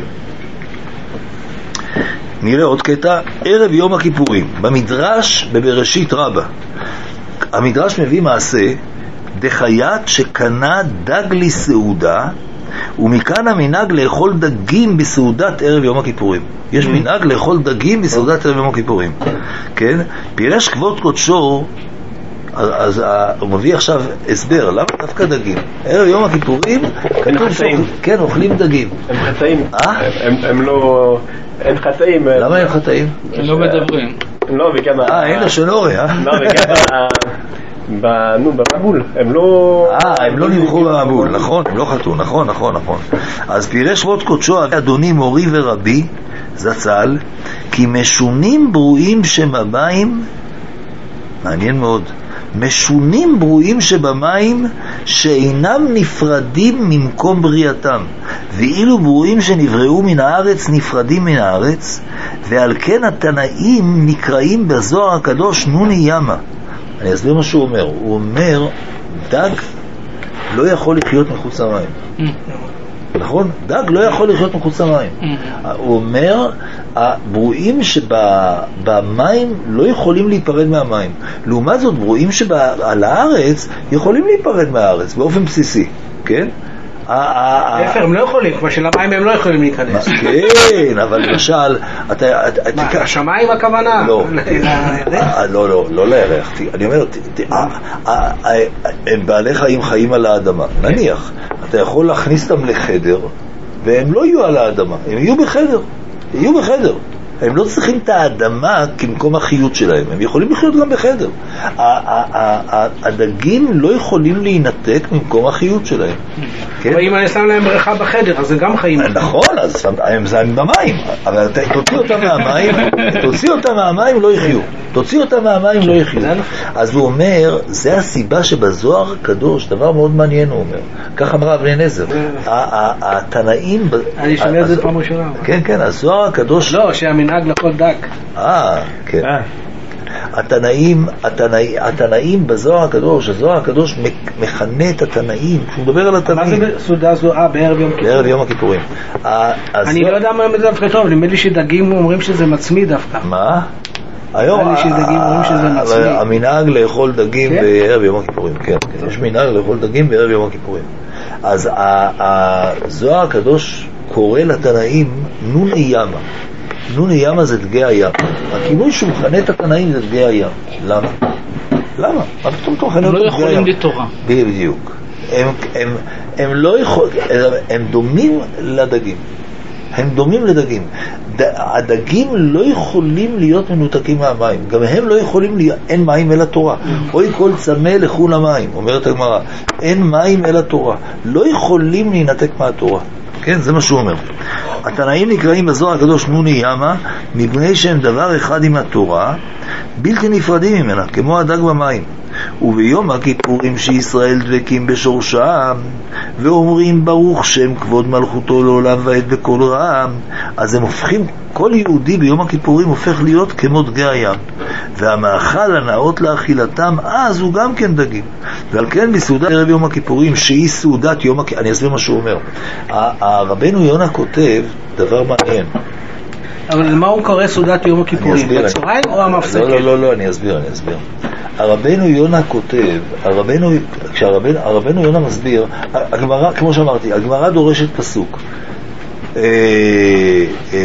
נראה עוד קטע, ערב יום הכיפורים, במדרש בבראשית רבה. המדרש מביא מעשה, דחיית שקנה דג לסעודה, ומכאן המנהג לאכול דגים בסעודת ערב יום הכיפורים. יש מנהג לאכול דגים בסעודת ערב יום הכיפורים. כן? פירש כבוד קודשו, אז, אז הוא מביא עכשיו הסבר, למה דווקא דגים? ערב יום הכיפורים, הם חטאים. כן, אוכלים דגים. הם חטאים. אה? הם, הם לא... הם חטאים. למה הם חטאים? הם לא מדברים. לא, וגם... אה, אין לו שנורי, אה? לא, וגם... נו, במבול. הם לא... אה, הם לא נמחו במבול, נכון, הם לא חטאו, נכון, נכון, נכון. אז פירש כבוד קודשו, אדוני מורי ורבי, זצ"ל, כי משונים ברואים שבמים, מעניין מאוד, משונים ברואים שבמים שאינם נפרדים ממקום בריאתם, ואילו ברואים שנבראו מן הארץ נפרדים מן הארץ, ועל כן התנאים נקראים בזוהר הקדוש נוני ימה. אני אסביר מה שהוא אומר. הוא אומר, דג לא יכול לחיות מחוץ למים. נכון? דג לא יכול לחיות מחוץ למים. הוא אומר, הברואים שבמים לא יכולים להיפרד מהמים. לעומת זאת, ברואים שעל הארץ יכולים להיפרד מהארץ באופן בסיסי. כן? איפה הם לא יכולים, כמו שלמים הם לא יכולים להיכנס. כן, אבל למשל השמיים הכוונה? לא, לא, לא, לא לירח. אני אומר, הם בעלי חיים חיים על האדמה. נניח, אתה יכול להכניס אותם לחדר והם לא יהיו על האדמה, הם יהיו בחדר, יהיו בחדר. הם לא צריכים את האדמה כמקום החיות שלהם, הם יכולים לחיות גם בחדר. הדגים לא יכולים להינתק ממקום החיות שלהם. ואם אני שם להם בריכה בחדר, אז זה גם חיים. נכון, אז הם זמים במים, אבל תוציא אותם מהמים, תוציא אותם מהמים לא יחיו. תוציא אותם מהמים לא יחיו. אז הוא אומר, זה הסיבה שבזוהר הקדוש, דבר מאוד מעניין הוא אומר, כך אמרה אבני נזר, התנאים... אני שומע את זה פעם ראשונה. כן, כן, הזוהר הקדוש... לא, שהמנהג לכל דק. אה, כן. התנאים, התנאים, התנאים בזוהר הקדוש, הזוהר הקדוש מכנה את התנאים, הוא מדבר על התנאים. מה זה סעודה זוהה בערב יום הכיפורים? בערב יום הכיפורים. אני לא יודע מה זה דווקא טוב, נדמה לי שדגים אומרים שזה מצמיא דווקא. מה? היום המנהג לאכול דגים בערב יום הכיפורים, כן, יש מנהג לאכול דגים בערב יום הכיפורים. אז הזוהר הקדוש קורא לתנאים נוני ימה. נוני ימה זה דגי הים. הכינוי שהוא מכנה את התנאים זה דגי הים. למה? למה? מה פתאום אתה מכנה אותו דגי הים? לא יכולים לתורה. בדיוק. הם, הם, הם לא יכולים, הם דומים לדגים. הם דומים לדגים. הדגים לא יכולים להיות מנותקים מהמים. גם הם לא יכולים להיות, אין מים אל התורה. אוי כל צמא לכו למים, אומרת הגמרא. אין מים אל התורה. לא יכולים להינתק מהתורה. כן, זה מה שהוא אומר. התנאים נקראים בזוהר הקדוש נוני ימה, מפני שהם דבר אחד עם התורה, בלתי נפרדים ממנה, כמו הדג במים. וביום הכיפורים שישראל דבקים בשורשם, ואומרים ברוך שם כבוד מלכותו לעולם ועד בכל רעם, אז הם הופכים, כל יהודי ביום הכיפורים הופך להיות כמו דגי הים. והמאכל הנאות לאכילתם, אז הוא גם כן דגים. ועל כן בסעודת ערב יום הכיפורים, שהיא סעודת יום הכיפורים, אני אסביר מה שהוא אומר. הרבנו יונה כותב דבר מעניין. אבל מה הוא קורא סעודת יום הכיפורים? בצהריים או המפסקת? לא, לא, לא, אני אסביר, אני אסביר. הרבנו יונה כותב, הרבנו, כשהרבנו, הרבנו יונה מסביר, הגמרא, כמו שאמרתי, הגמרא דורשת פסוק. אה, אה,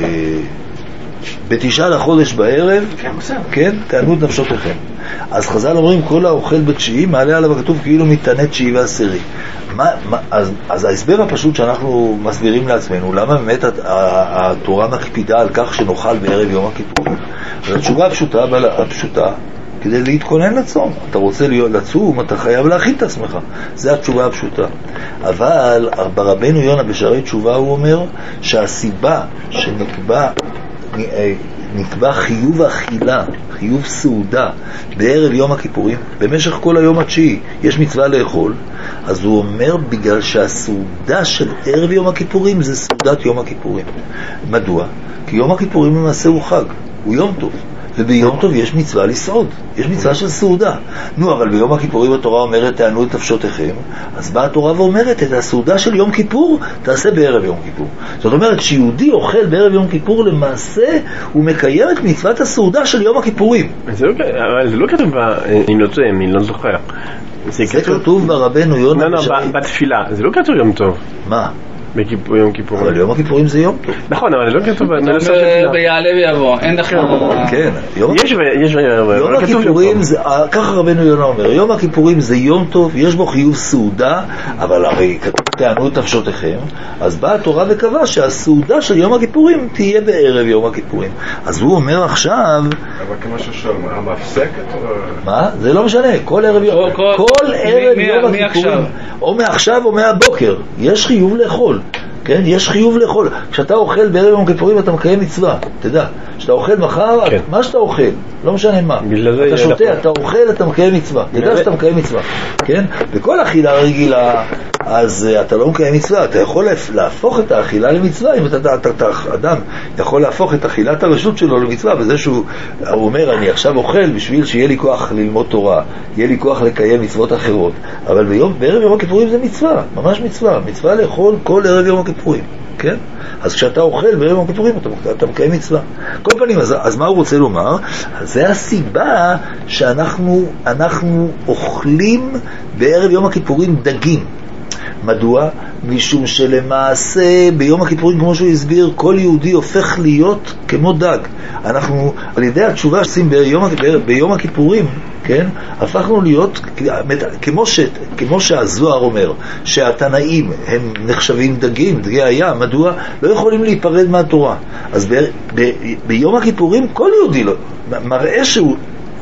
בתשעה לחודש בערב, כן, תענו את נפשותיכם. אז חז"ל אומרים, כל האוכל בתשיעי, מעלה עליו הכתוב כאילו מתענה תשיעי ועשירי. מה, מה, אז, אז ההסבר הפשוט שאנחנו מסבירים לעצמנו, למה באמת התורה מקפידה על כך שנאכל בערב יום הכיפורים? אז התשובה הפשוטה, הפשוטה, כדי להתכונן לצום. אתה רוצה להיות לצום, אתה חייב להכין את עצמך. זו התשובה הפשוטה. אבל ברבנו יונה בשערי תשובה הוא אומר שהסיבה שנקבע נקבע חיוב אכילה, חיוב סעודה בערב יום הכיפורים, במשך כל היום התשיעי יש מצווה לאכול, אז הוא אומר בגלל שהסעודה של ערב יום הכיפורים זה סעודת יום הכיפורים. מדוע? כי יום הכיפורים למעשה הוא חג, הוא יום טוב, וביום טוב יש מצווה לסעוד, יש מצווה של סעודה. נו, אבל ביום הכיפורים התורה אומרת תענו את נפשותיכם, אז באה התורה ואומרת את הסעודה של יום כיפור תעשה בערב יום כיפור. זאת אומרת שיהודי אוכל בערב יום כיפור, למעשה הוא מקיים את מצוות הסעודה של יום הכיפורים. זה לא, אבל זה לא כתוב, אני לא טועה, אני לא זוכר. זה כתוב ברבנו יונה. לא, לא, בתפילה, זה לא כתוב יום טוב. מה? ביום כיפורים. אבל יום הכיפורים זה יום טוב. נכון, אבל זה לא כתוב. ביעלה ויבוא, אין לך... כן. יש יום הכיפורים זה, ככה רבנו יונה אומר, יום הכיפורים זה יום טוב, יש בו חיוב סעודה, אבל הרי כתוב תענו את נפשותיכם, אז באה התורה וקבע שהסעודה של יום הכיפורים תהיה בערב יום הכיפורים. אז הוא אומר עכשיו... אבל כמו ששואל, המפסקת? מה? זה לא משנה, כל ערב יום... כל ערב יום הכיפורים, או מעכשיו או מהבוקר, יש חיוב לאכול. כן, יש חיוב לאכול. כשאתה אוכל בערב יום הכיפורים אתה מקיים מצווה, תדע. כשאתה אוכל מחר, כן. מה שאתה אוכל, לא משנה מה. אתה שותה, אתה אוכל, אתה מקיים מצווה. תדע שאתה מקיים מצווה. כן? בכל אכילה רגילה, אז uh, אתה לא מקיים מצווה. אתה יכול להפוך את האכילה למצווה. אם אתה, אתה, אתה, אדם יכול להפוך את אכילת הרשות שלו למצווה, בזה שהוא אומר, אני עכשיו אוכל בשביל שיהיה לי כוח ללמוד תורה, יהיה לי כוח לקיים מצוות אחרות. אבל ביום, בערב יום הכיפורים זה מצווה, ממש מצווה. מצווה לאכול כל ערב יום הכיפורים. כן? אז כשאתה אוכל בערב יום הכיפורים אתה, אתה מקיים מצווה. כל פנים, אז, אז מה הוא רוצה לומר? זה הסיבה שאנחנו אנחנו אוכלים בערב יום הכיפורים דגים. מדוע? משום שלמעשה ביום הכיפורים, כמו שהוא הסביר, כל יהודי הופך להיות כמו דג. אנחנו, על ידי התשובה שעושים ביום, ביום הכיפורים, כן? הפכנו להיות כמו, ש, כמו שהזוהר אומר, שהתנאים הם נחשבים דגים, דגי הים. מדוע? לא יכולים להיפרד מהתורה. אז ב, ב, ביום הכיפורים כל יהודי לא, מראה שהוא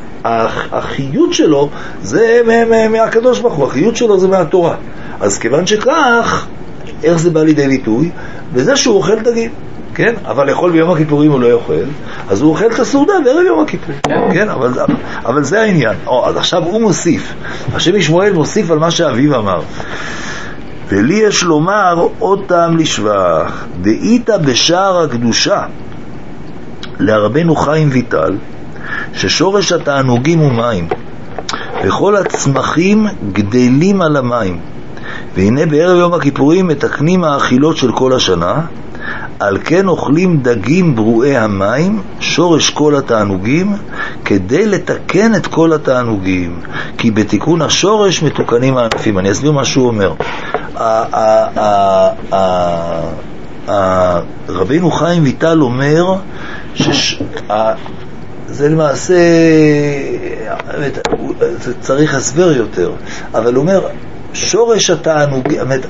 החיות שלו זה מהקדוש ברוך הוא, החיות שלו זה מהתורה. אז כיוון שכך, איך זה בא לידי ביטוי? בזה שהוא אוכל דגים, כן? אבל לאכול ביום הכיפורים הוא לא יאכל, אז הוא אוכל את הסעודה בערב יום הכיפור, כן? אבל, אבל זה העניין. או, אז עכשיו הוא מוסיף, השם ישמעאל מוסיף על מה שאביו אמר. ולי יש לומר עוד טעם לשבח, דאית בשער הקדושה לרבנו חיים ויטל, ששורש התענוגים הוא מים, וכל הצמחים גדלים על המים, והנה בערב יום הכיפורים מתקנים האכילות של כל השנה, על כן אוכלים דגים ברואי המים, שורש כל התענוגים, כדי לתקן את כל התענוגים, כי בתיקון השורש מתוקנים הענפים. אני אסביר מה שהוא אומר. רבינו חיים ויטל אומר ש... זה למעשה, זה צריך הסבר יותר, אבל הוא אומר, שורש התענוג,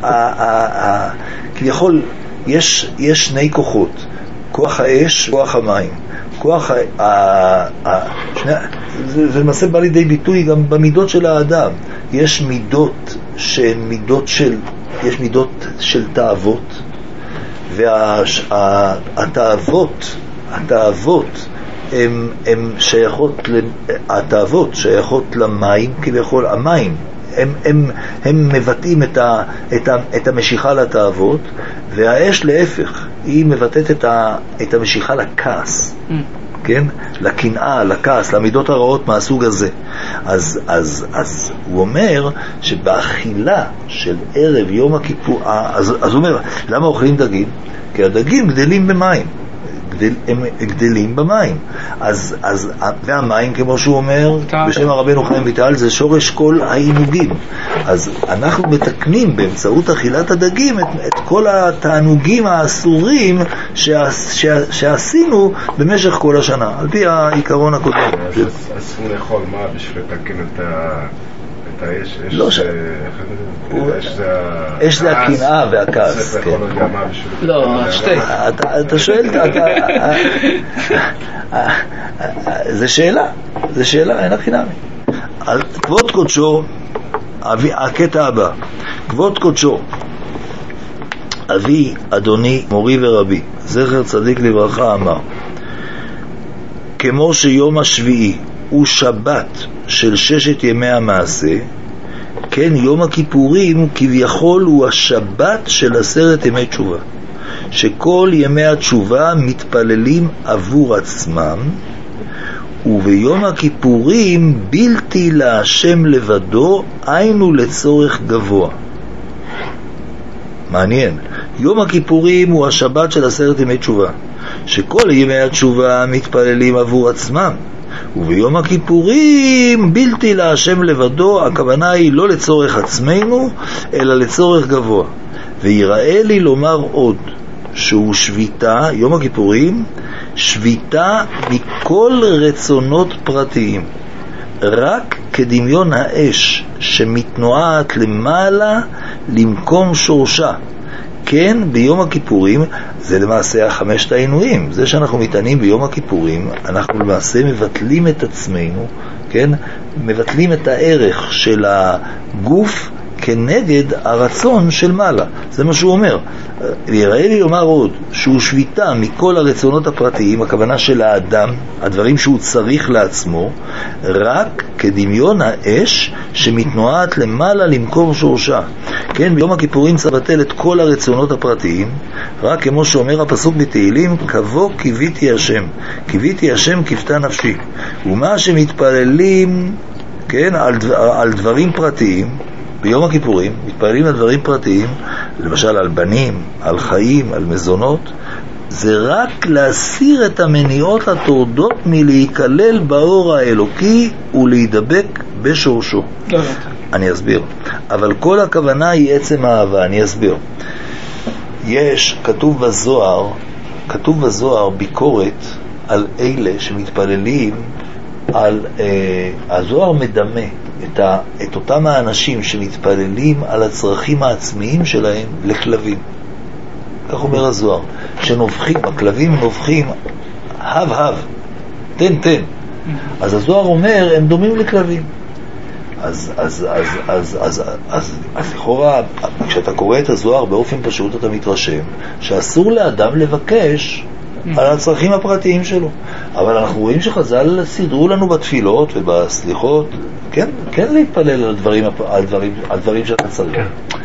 כביכול, יש, יש שני כוחות, כוח האש, כוח המים. כוח ה... שני, זה, זה למעשה בא לידי ביטוי גם במידות של האדם. יש מידות שהן מידות של, יש מידות של תאוות, והתאוות, התאוות, הם, הם שייכות, התאוות שייכות למים, כביכול המים, הם, הם, הם מבטאים את, ה, את, ה, את המשיכה לתאוות, והאש להפך, היא מבטאת את, ה, את המשיכה לכעס, mm. כן? לקנאה, לכעס, למידות הרעות מהסוג הזה. אז, אז, אז הוא אומר שבאכילה של ערב יום הכיפור, אז, אז הוא אומר, למה אוכלים דגים? כי הדגים גדלים במים. גדל, הם גדלים במים. אז, אז, והמים, כמו שהוא אומר, בשם הרבנו חיים ויטל, זה שורש כל העינוגים. אז אנחנו מתקנים באמצעות אכילת הדגים את, את כל התענוגים האסורים שה, שה, שעשינו במשך כל השנה, על פי העיקרון הקודם. אז אסור לאכול מה בשביל לתקן את ה... האש? לא ש... אש זה הקנאה והכעס. לא, שתי. אתה שואל, זה שאלה, זה שאלה, אין הכי נמי. כבוד קודשו, הקטע הבא, כבוד קודשו, אבי, אדוני, מורי ורבי, זכר צדיק לברכה, אמר, כמו שיום השביעי הוא שבת של ששת ימי המעשה, כן יום הכיפורים כביכול הוא השבת של עשרת ימי תשובה, שכל ימי התשובה מתפללים עבור עצמם, וביום הכיפורים בלתי להשם לבדו, היינו לצורך גבוה. מעניין. יום הכיפורים הוא השבת של עשרת ימי תשובה, שכל ימי התשובה מתפללים עבור עצמם, וביום הכיפורים בלתי להשם לבדו, הכוונה היא לא לצורך עצמנו אלא לצורך גבוה. ויראה לי לומר עוד שהוא שביתה, יום הכיפורים שביתה מכל רצונות פרטיים, רק כדמיון האש שמתנועת למעלה למקום שורשה. כן, ביום הכיפורים, זה למעשה החמשת העינויים. זה שאנחנו מתענים ביום הכיפורים, אנחנו למעשה מבטלים את עצמנו, כן? מבטלים את הערך של הגוף כנגד הרצון של מעלה. זה מה שהוא אומר. יראה לי לומר עוד, שהוא שביתה מכל הרצונות הפרטיים, הכוונה של האדם, הדברים שהוא צריך לעצמו, רק כדמיון האש שמתנועת למעלה למקום שורשה. כן, ביום הכיפורים צריך לבטל את כל הרצונות הפרטיים, רק כמו שאומר הפסוק בתהילים, כבוא קיוויתי השם, קיוויתי השם כפתה נפשי. ומה שמתפללים, כן, על, על דברים פרטיים, ביום הכיפורים מתפללים על דברים פרטיים, למשל על בנים, על חיים, על מזונות, זה רק להסיר את המניעות הטורדות מלהיכלל באור האלוקי ולהידבק בשורשו. לא, לא. אני אסביר. אבל כל הכוונה היא עצם האהבה, אני אסביר. יש, כתוב בזוהר, כתוב בזוהר ביקורת על אלה שמתפללים על, אה, הזוהר מדמה את, ה, את אותם האנשים שמתפללים על הצרכים העצמיים שלהם לכלבים. כך אומר הזוהר, שנובחים, הכלבים נובחים, הב הב, תן תן. אז הזוהר אומר, הם דומים לכלבים. אז, אז, אז, אז, אז, אז, אז לכאורה, כשאתה קורא את הזוהר באופן פשוט, אתה מתרשם שאסור לאדם לבקש על הצרכים הפרטיים שלו. אבל אנחנו רואים שחז"ל סידרו לנו בתפילות ובסליחות, כן, כן להתפלל על דברים, על דברים, על דברים שאתה צריך.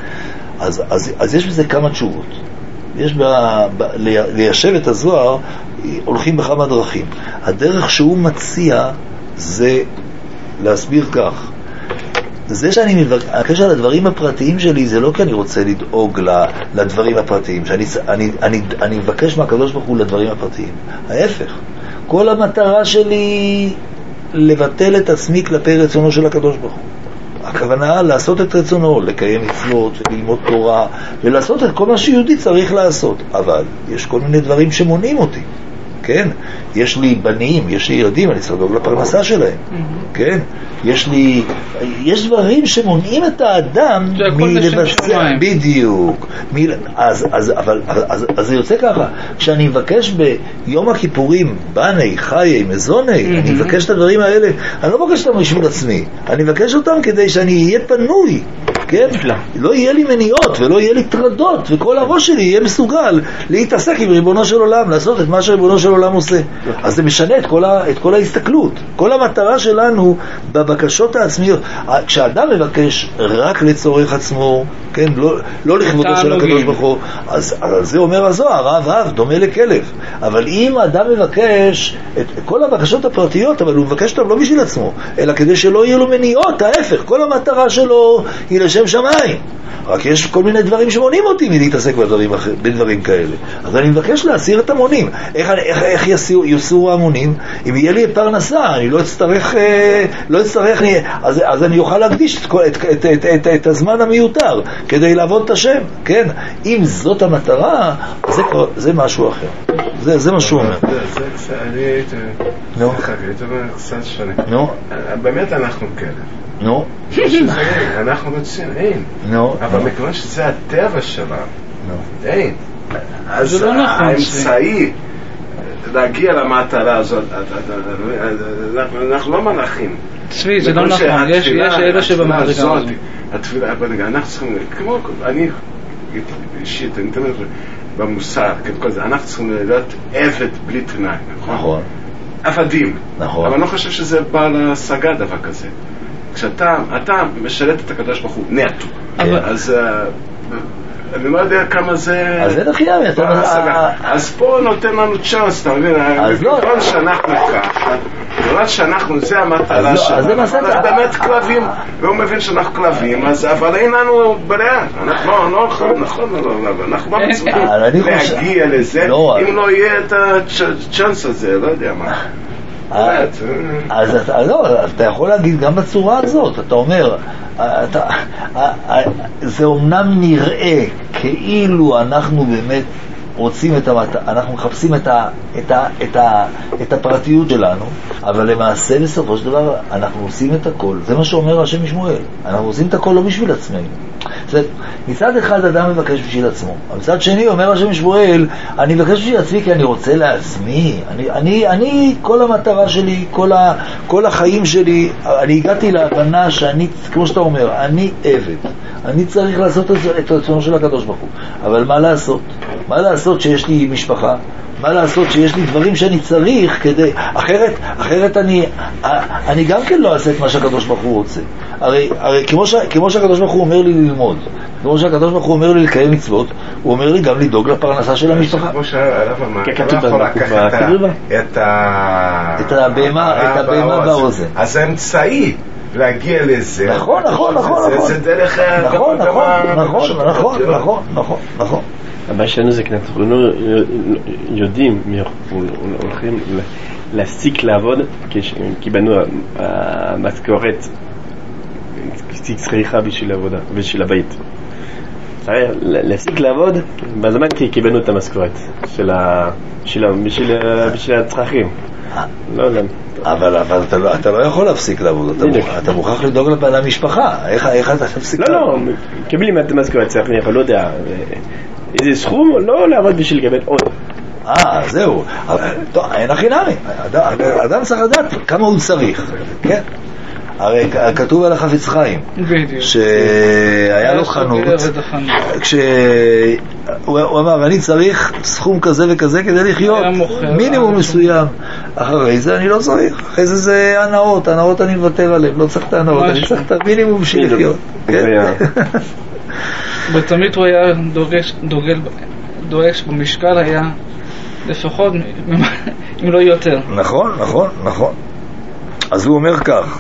אז, אז, אז יש בזה כמה תשובות. יש ב, ב, ליישב את הזוהר, הולכים בכמה דרכים. הדרך שהוא מציע זה להסביר כך. זה שאני מבקש על הדברים הפרטיים שלי, זה לא כי אני רוצה לדאוג לדברים הפרטיים, שאני אני, אני, אני מבקש מהקדוש ברוך הוא לדברים הפרטיים. ההפך, כל המטרה שלי לבטל את עצמי כלפי רצונו של הקדוש ברוך הוא. הכוונה לעשות את רצונו, לקיים מצוות וללמוד תורה ולעשות את כל מה שיהודי צריך לעשות. אבל יש כל מיני דברים שמונעים אותי. כן, יש לי בנים, יש לי ילדים, אני צריך לדאוג לפרנסה שלהם. כן, יש לי, יש דברים שמונעים את האדם מלבצע, בדיוק. אז, אז, אבל, אז, אז זה יוצא ככה, כשאני מבקש ביום הכיפורים, בני, חיי, מזוני, אני מבקש את הדברים האלה, אני לא מבקש אותם בשביל עצמי, אני מבקש אותם כדי שאני אהיה פנוי, כן? לא יהיה לי מניעות ולא יהיה לי טרדות, וכל הראש שלי יהיה מסוגל להתעסק עם ריבונו של עולם, לעשות את מה שריבונו של עולם עושה. אז זה משנה את כל, ה, את כל ההסתכלות. כל המטרה שלנו בבקשות העצמיות. כשאדם מבקש רק לצורך עצמו, כן, לא, לא לכבודו של הקדוש ברוך הוא, אז, אז זה אומר הזוהר, רב רב, דומה לכלב. אבל אם האדם מבקש את כל הבקשות הפרטיות, אבל הוא מבקש אותם לא בשביל עצמו, אלא כדי שלא יהיו לו מניעות, ההפך, כל המטרה שלו היא לשם שם שמיים. רק יש כל מיני דברים שמונים אותי מלהתעסק בדברים, בדברים כאלה. אז אני מבקש להסיר את המונים. איך, איך, איך יסיר, יסורו המונים? אם יהיה לי פרנסה, אני לא אצטרך, לא אצטרך, אז, אז אני אוכל להקדיש את, את, את, את, את, את הזמן המיותר כדי לעבוד את השם, כן? אם זאת המטרה, זה, זה משהו אחר. זה, זה מה שהוא אומר. זה, זה, אני הייתי... נו. הייתי אומר קצת שונה. נו. באמת אנחנו כאלה. נו. אנחנו רוצים, אין. נו. אבל מכיוון שזה הטבע שלנו. נו. אין. אז האמצעי להגיע למטרה הזאת, אנחנו לא מלאכים. צבי, זה לא נכון. יש אלו שבמדרגה הזאת. התפילה, אנחנו צריכים, כמו, אני אישית, אני אתן לך במוסר, אנחנו צריכים להיות עבד בלי תנאי, נכון? נכון. עבדים. נכון. אבל אני לא חושב שזה בא להשגה דבר כזה. כשאתה, אתה משרת את הקדוש ברוך הוא נטו. אז אני לא יודע כמה זה... אז זה דחייה, אז פה נותן לנו צ'אנס, אתה מבין? בגלל שאנחנו ככה, בגלל שאנחנו, זה המטרה שלנו. אנחנו באמת כלבים, והוא מבין שאנחנו כלבים, אבל אין לנו בריאה. אנחנו לא יכולים, נכון, אנחנו לא מצליחים להגיע לזה, אם לא יהיה את הצ'אנס הזה, לא יודע מה. אז אתה יכול להגיד גם בצורה הזאת, אתה אומר, זה אומנם נראה כאילו אנחנו באמת רוצים את המטרה, אנחנו מחפשים את ה, את ה, את ה, את הפרטיות שלנו, אבל למעשה בסופו של דבר אנחנו עושים את הכל. זה מה שאומר השם משמואל, אנחנו עושים את הכל לא בשביל עצמנו. זאת, מצד אחד אדם מבקש בשביל עצמו, מצד שני אומר השם משמואל, אני מבקש בשביל עצמי כי אני רוצה לעצמי. אני, אני, אני כל המטרה שלי, כל, ה, כל החיים שלי, אני הגעתי להבנה שאני, כמו שאתה אומר, אני עבד, אני צריך לעשות את רצונו של הקדוש ברוך הוא. אבל מה לעשות? מה לעשות שיש לי משפחה? מה לעשות שיש לי דברים שאני צריך כדי... אחרת, אחרת אני, אני גם כן לא אעשה את מה שהקדוש ברוך הוא רוצה. הרי, הרי כמו, ש, כמו שהקדוש ברוך הוא אומר לי ללמוד, כמו שהקדוש ברוך הוא אומר לי לקיים מצוות, הוא אומר לי גם לדאוג לפרנסה של המשפחה. כמו שהרב אמר, אתה יכול לקחת את הבהמה באוזן. אז האמצעי להגיע לזה. נכון, נכון, נכון, נכון. זה דרך... נכון, נכון, נכון, נכון, נכון, נכון, נכון. הבעיה שלנו זה כי אנחנו לא יודעים, הולכים להפסיק לעבוד, כי בנו המשכורת צריכה בשביל העבודה, בשביל הבית. להפסיק לעבוד, בזמן קיבלנו את המשכורת בשביל הצרכים. לא יודע. אבל אתה לא יכול להפסיק לעבוד, אתה מוכרח לדאוג למשפחה. איך אתה תפסיק לעבוד? לא, לא, קבלים את המשכורת, אבל לא יודע איזה סכום, לא לעבוד בשביל לקבל עוד. אה, זהו. טוב, אין הכי נמי. אדם צריך לדעת כמה הוא צריך, כן? הרי כתוב על החפץ חיים שהיה לו חנות, כשהוא אמר אני צריך סכום כזה וכזה כדי לחיות, מינימום מסוים. אחרי זה אני לא צריך, אחרי זה זה הנאות, הנאות אני מוותר עליהם, לא צריך את הנאות, אני צריך את המינימום בשביל לחיות. בתמיד הוא היה דורש במשקל היה לפחות אם לא יותר. נכון, נכון, נכון. אז הוא אומר כך,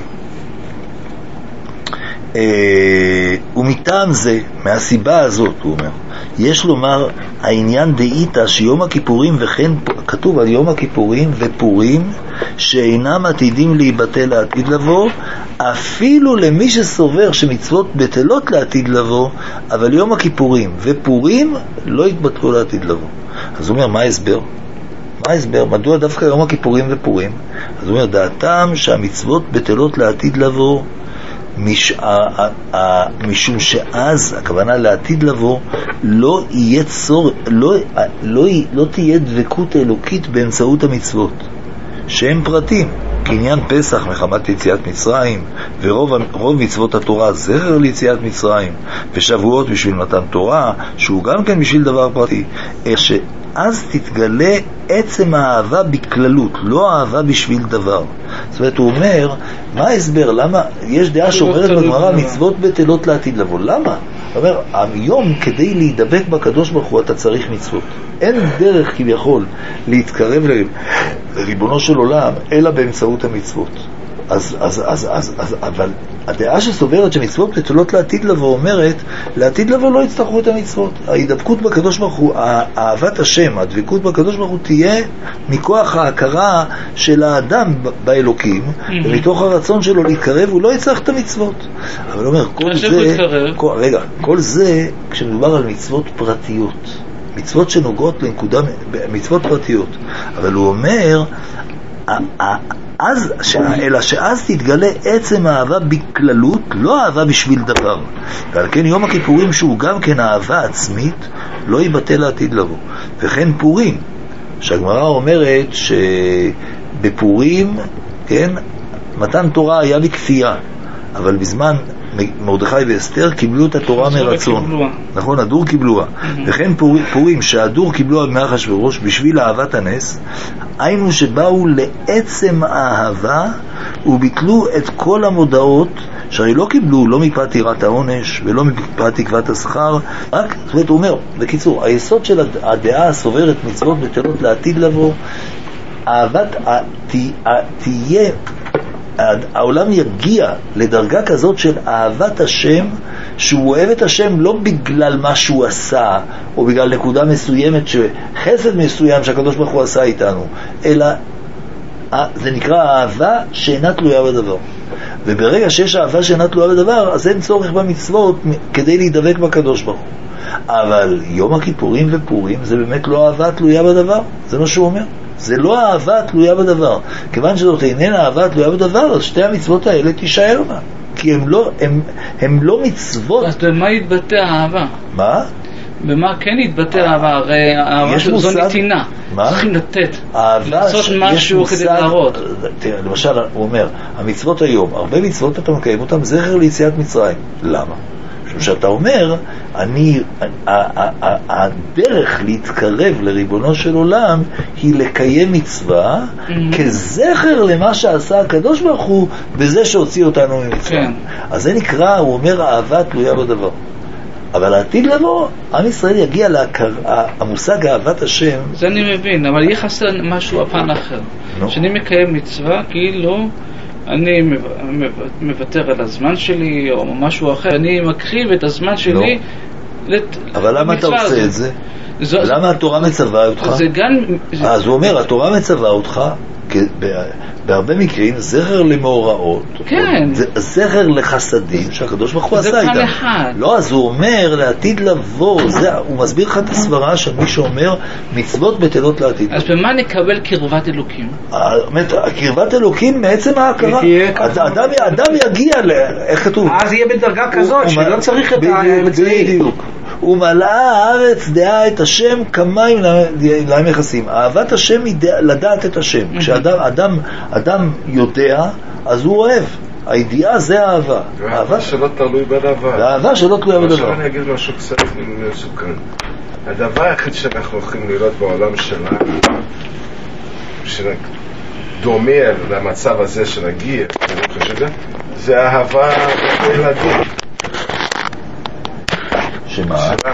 ומטעם זה, מהסיבה הזאת, הוא אומר, יש לומר העניין דאיתא שיום הכיפורים, וכן כתוב על יום הכיפורים ופורים שאינם עתידים להיבטל לעתיד לבוא, אפילו למי שסובר שמצוות בטלות לעתיד לבוא, אבל יום הכיפורים ופורים לא יתבטלו לעתיד לבוא. אז הוא אומר, מה ההסבר? מה ההסבר? מדוע דווקא יום הכיפורים ופורים? אז הוא אומר, דעתם שהמצוות בטלות לעתיד לבוא, מש, ה, ה, ה, משום שאז, הכוונה לעתיד לבוא, לא יהיה צור, לא, לא, לא תהיה דבקות אלוקית באמצעות המצוות, שהם פרטים, כעניין פסח מחמת יציאת מצרים, ורוב רוב מצוות התורה זכר ליציאת מצרים, ושבועות בשביל מתן תורה, שהוא גם כן בשביל דבר פרטי, איך שאז תתגלה עצם האהבה בכללות, לא האהבה בשביל דבר. זאת אומרת, הוא אומר, מה ההסבר? למה? יש דעה שאומרת בגמרא, מצוות בטלות לעתיד לבוא. למה? הוא אומר, היום כדי להידבק בקדוש ברוך הוא אתה צריך מצוות. אין דרך כביכול להתקרב לריבונו של עולם, אלא באמצעות המצוות. אז, אז, אז, אז, אז, אבל הדעה שסוברת שמצוות בטלות לעתיד לבוא אומרת, לעתיד לבוא לא יצטרכו את המצוות. ההידבקות בקדוש ברוך הוא, אהבת השם, הדבקות בקדוש ברוך הוא תהיה מכוח ההכרה של האדם באלוקים, ומתוך הרצון שלו להתקרב, הוא לא יצטרך את המצוות. אבל הוא אומר, כל זה, כל, רגע, כל זה כשמדובר על מצוות פרטיות, מצוות שנוגעות לנקודה, מצוות פרטיות. אבל הוא אומר, אז, אלא שאז תתגלה עצם האהבה בכללות, לא אהבה בשביל דבר. ועל כן יום הכיפורים, שהוא גם כן אהבה עצמית, לא ייבטל לעתיד לבוא. וכן פורים, שהגמרא אומרת שבפורים, כן, מתן תורה היה בכפייה, אבל בזמן מרדכי ואסתר קיבלו את התורה מרצון. נכון, הדור קיבלוה. וכן פורים שהדור קיבלוה מאחשוורוש בשביל אהבת הנס, היינו שבאו לעצם האהבה וביטלו את כל המודעות, שהרי לא קיבלו לא מפאת יראת העונש ולא מפאת תקוות השכר, רק, זאת אומרת, הוא אומר, בקיצור, היסוד של הדעה הסוברת מצוות בטלות לעתיד לבוא, אהבת תהיה, העולם יגיע לדרגה כזאת של אהבת השם, שהוא אוהב את השם לא בגלל מה שהוא עשה, או בגלל נקודה מסוימת, חסד מסוים שהקדוש ברוך הוא עשה איתנו, אלא זה נקרא אהבה שאינה תלויה בדבר. וברגע שיש אהבה שאינה תלויה בדבר, אז אין צורך במצוות כדי להידבק בקדוש ברוך הוא. אבל יום הכיפורים ופורים זה באמת לא אהבה תלויה בדבר, זה מה שהוא אומר. זה לא אהבה תלויה בדבר. כיוון שזאת איננה אהבה תלויה בדבר, אז שתי המצוות האלה תישארנה. כי הם לא, הם, הם לא מצוות. אז במה יתבטא האהבה? מה? במה כן יתבטא האהבה? הרי האהבה זו נתינה. צריכים לתת. לעשות משהו כדי להראות. תראה, למשל, הוא אומר, המצוות היום, הרבה מצוות אתה מקיים אותם זכר ליציאת מצרים. למה? שאתה אומר, אני, הדרך להתקרב לריבונו של עולם היא לקיים מצווה כזכר למה שעשה הקדוש ברוך הוא בזה שהוציא אותנו ממצווה. אז זה נקרא, הוא אומר, אהבה תלויה בדבר. אבל העתיד לבוא, עם ישראל יגיע למושג אהבת השם. זה אני מבין, אבל יהיה חסר משהו הפן אחר. שאני מקיים מצווה כאילו אני מוותר על הזמן שלי או משהו אחר, אני מקריב את הזמן שלי. אבל למה אתה עושה את זה? למה התורה מצווה אותך? אז הוא אומר, התורה מצווה אותך בהרבה מקרים זכר למאורעות, זכר לחסדים שהקדוש ברוך הוא עשה איתם. לא, אז הוא אומר לעתיד לבוא, הוא מסביר לך את הסברה של מי שאומר מצוות בטלות לעתיד. אז במה נקבל קרבת אלוקים? קרבת אלוקים מעצם ההכרה. אדם יגיע, איך כתוב? אז יהיה בדרגה כזאת שלא צריך את האמצעי. בדיוק. ומלאה הארץ דעה את השם כמים להם יחסים. אהבת השם היא לדעת את השם. כשאדם אדם, אדם יודע, אז הוא אוהב. הידיעה זה אהבה. אהבה שלא תלוי בדבר. והאהבה שלא תלויה בדבר. עכשיו אני אגיד משהו קצת מסוכן. הדבר היחיד שאנחנו הולכים לראות בעולם שלנו, שדומה למצב הזה של הגיר, זה אהבה לילדים. שמה?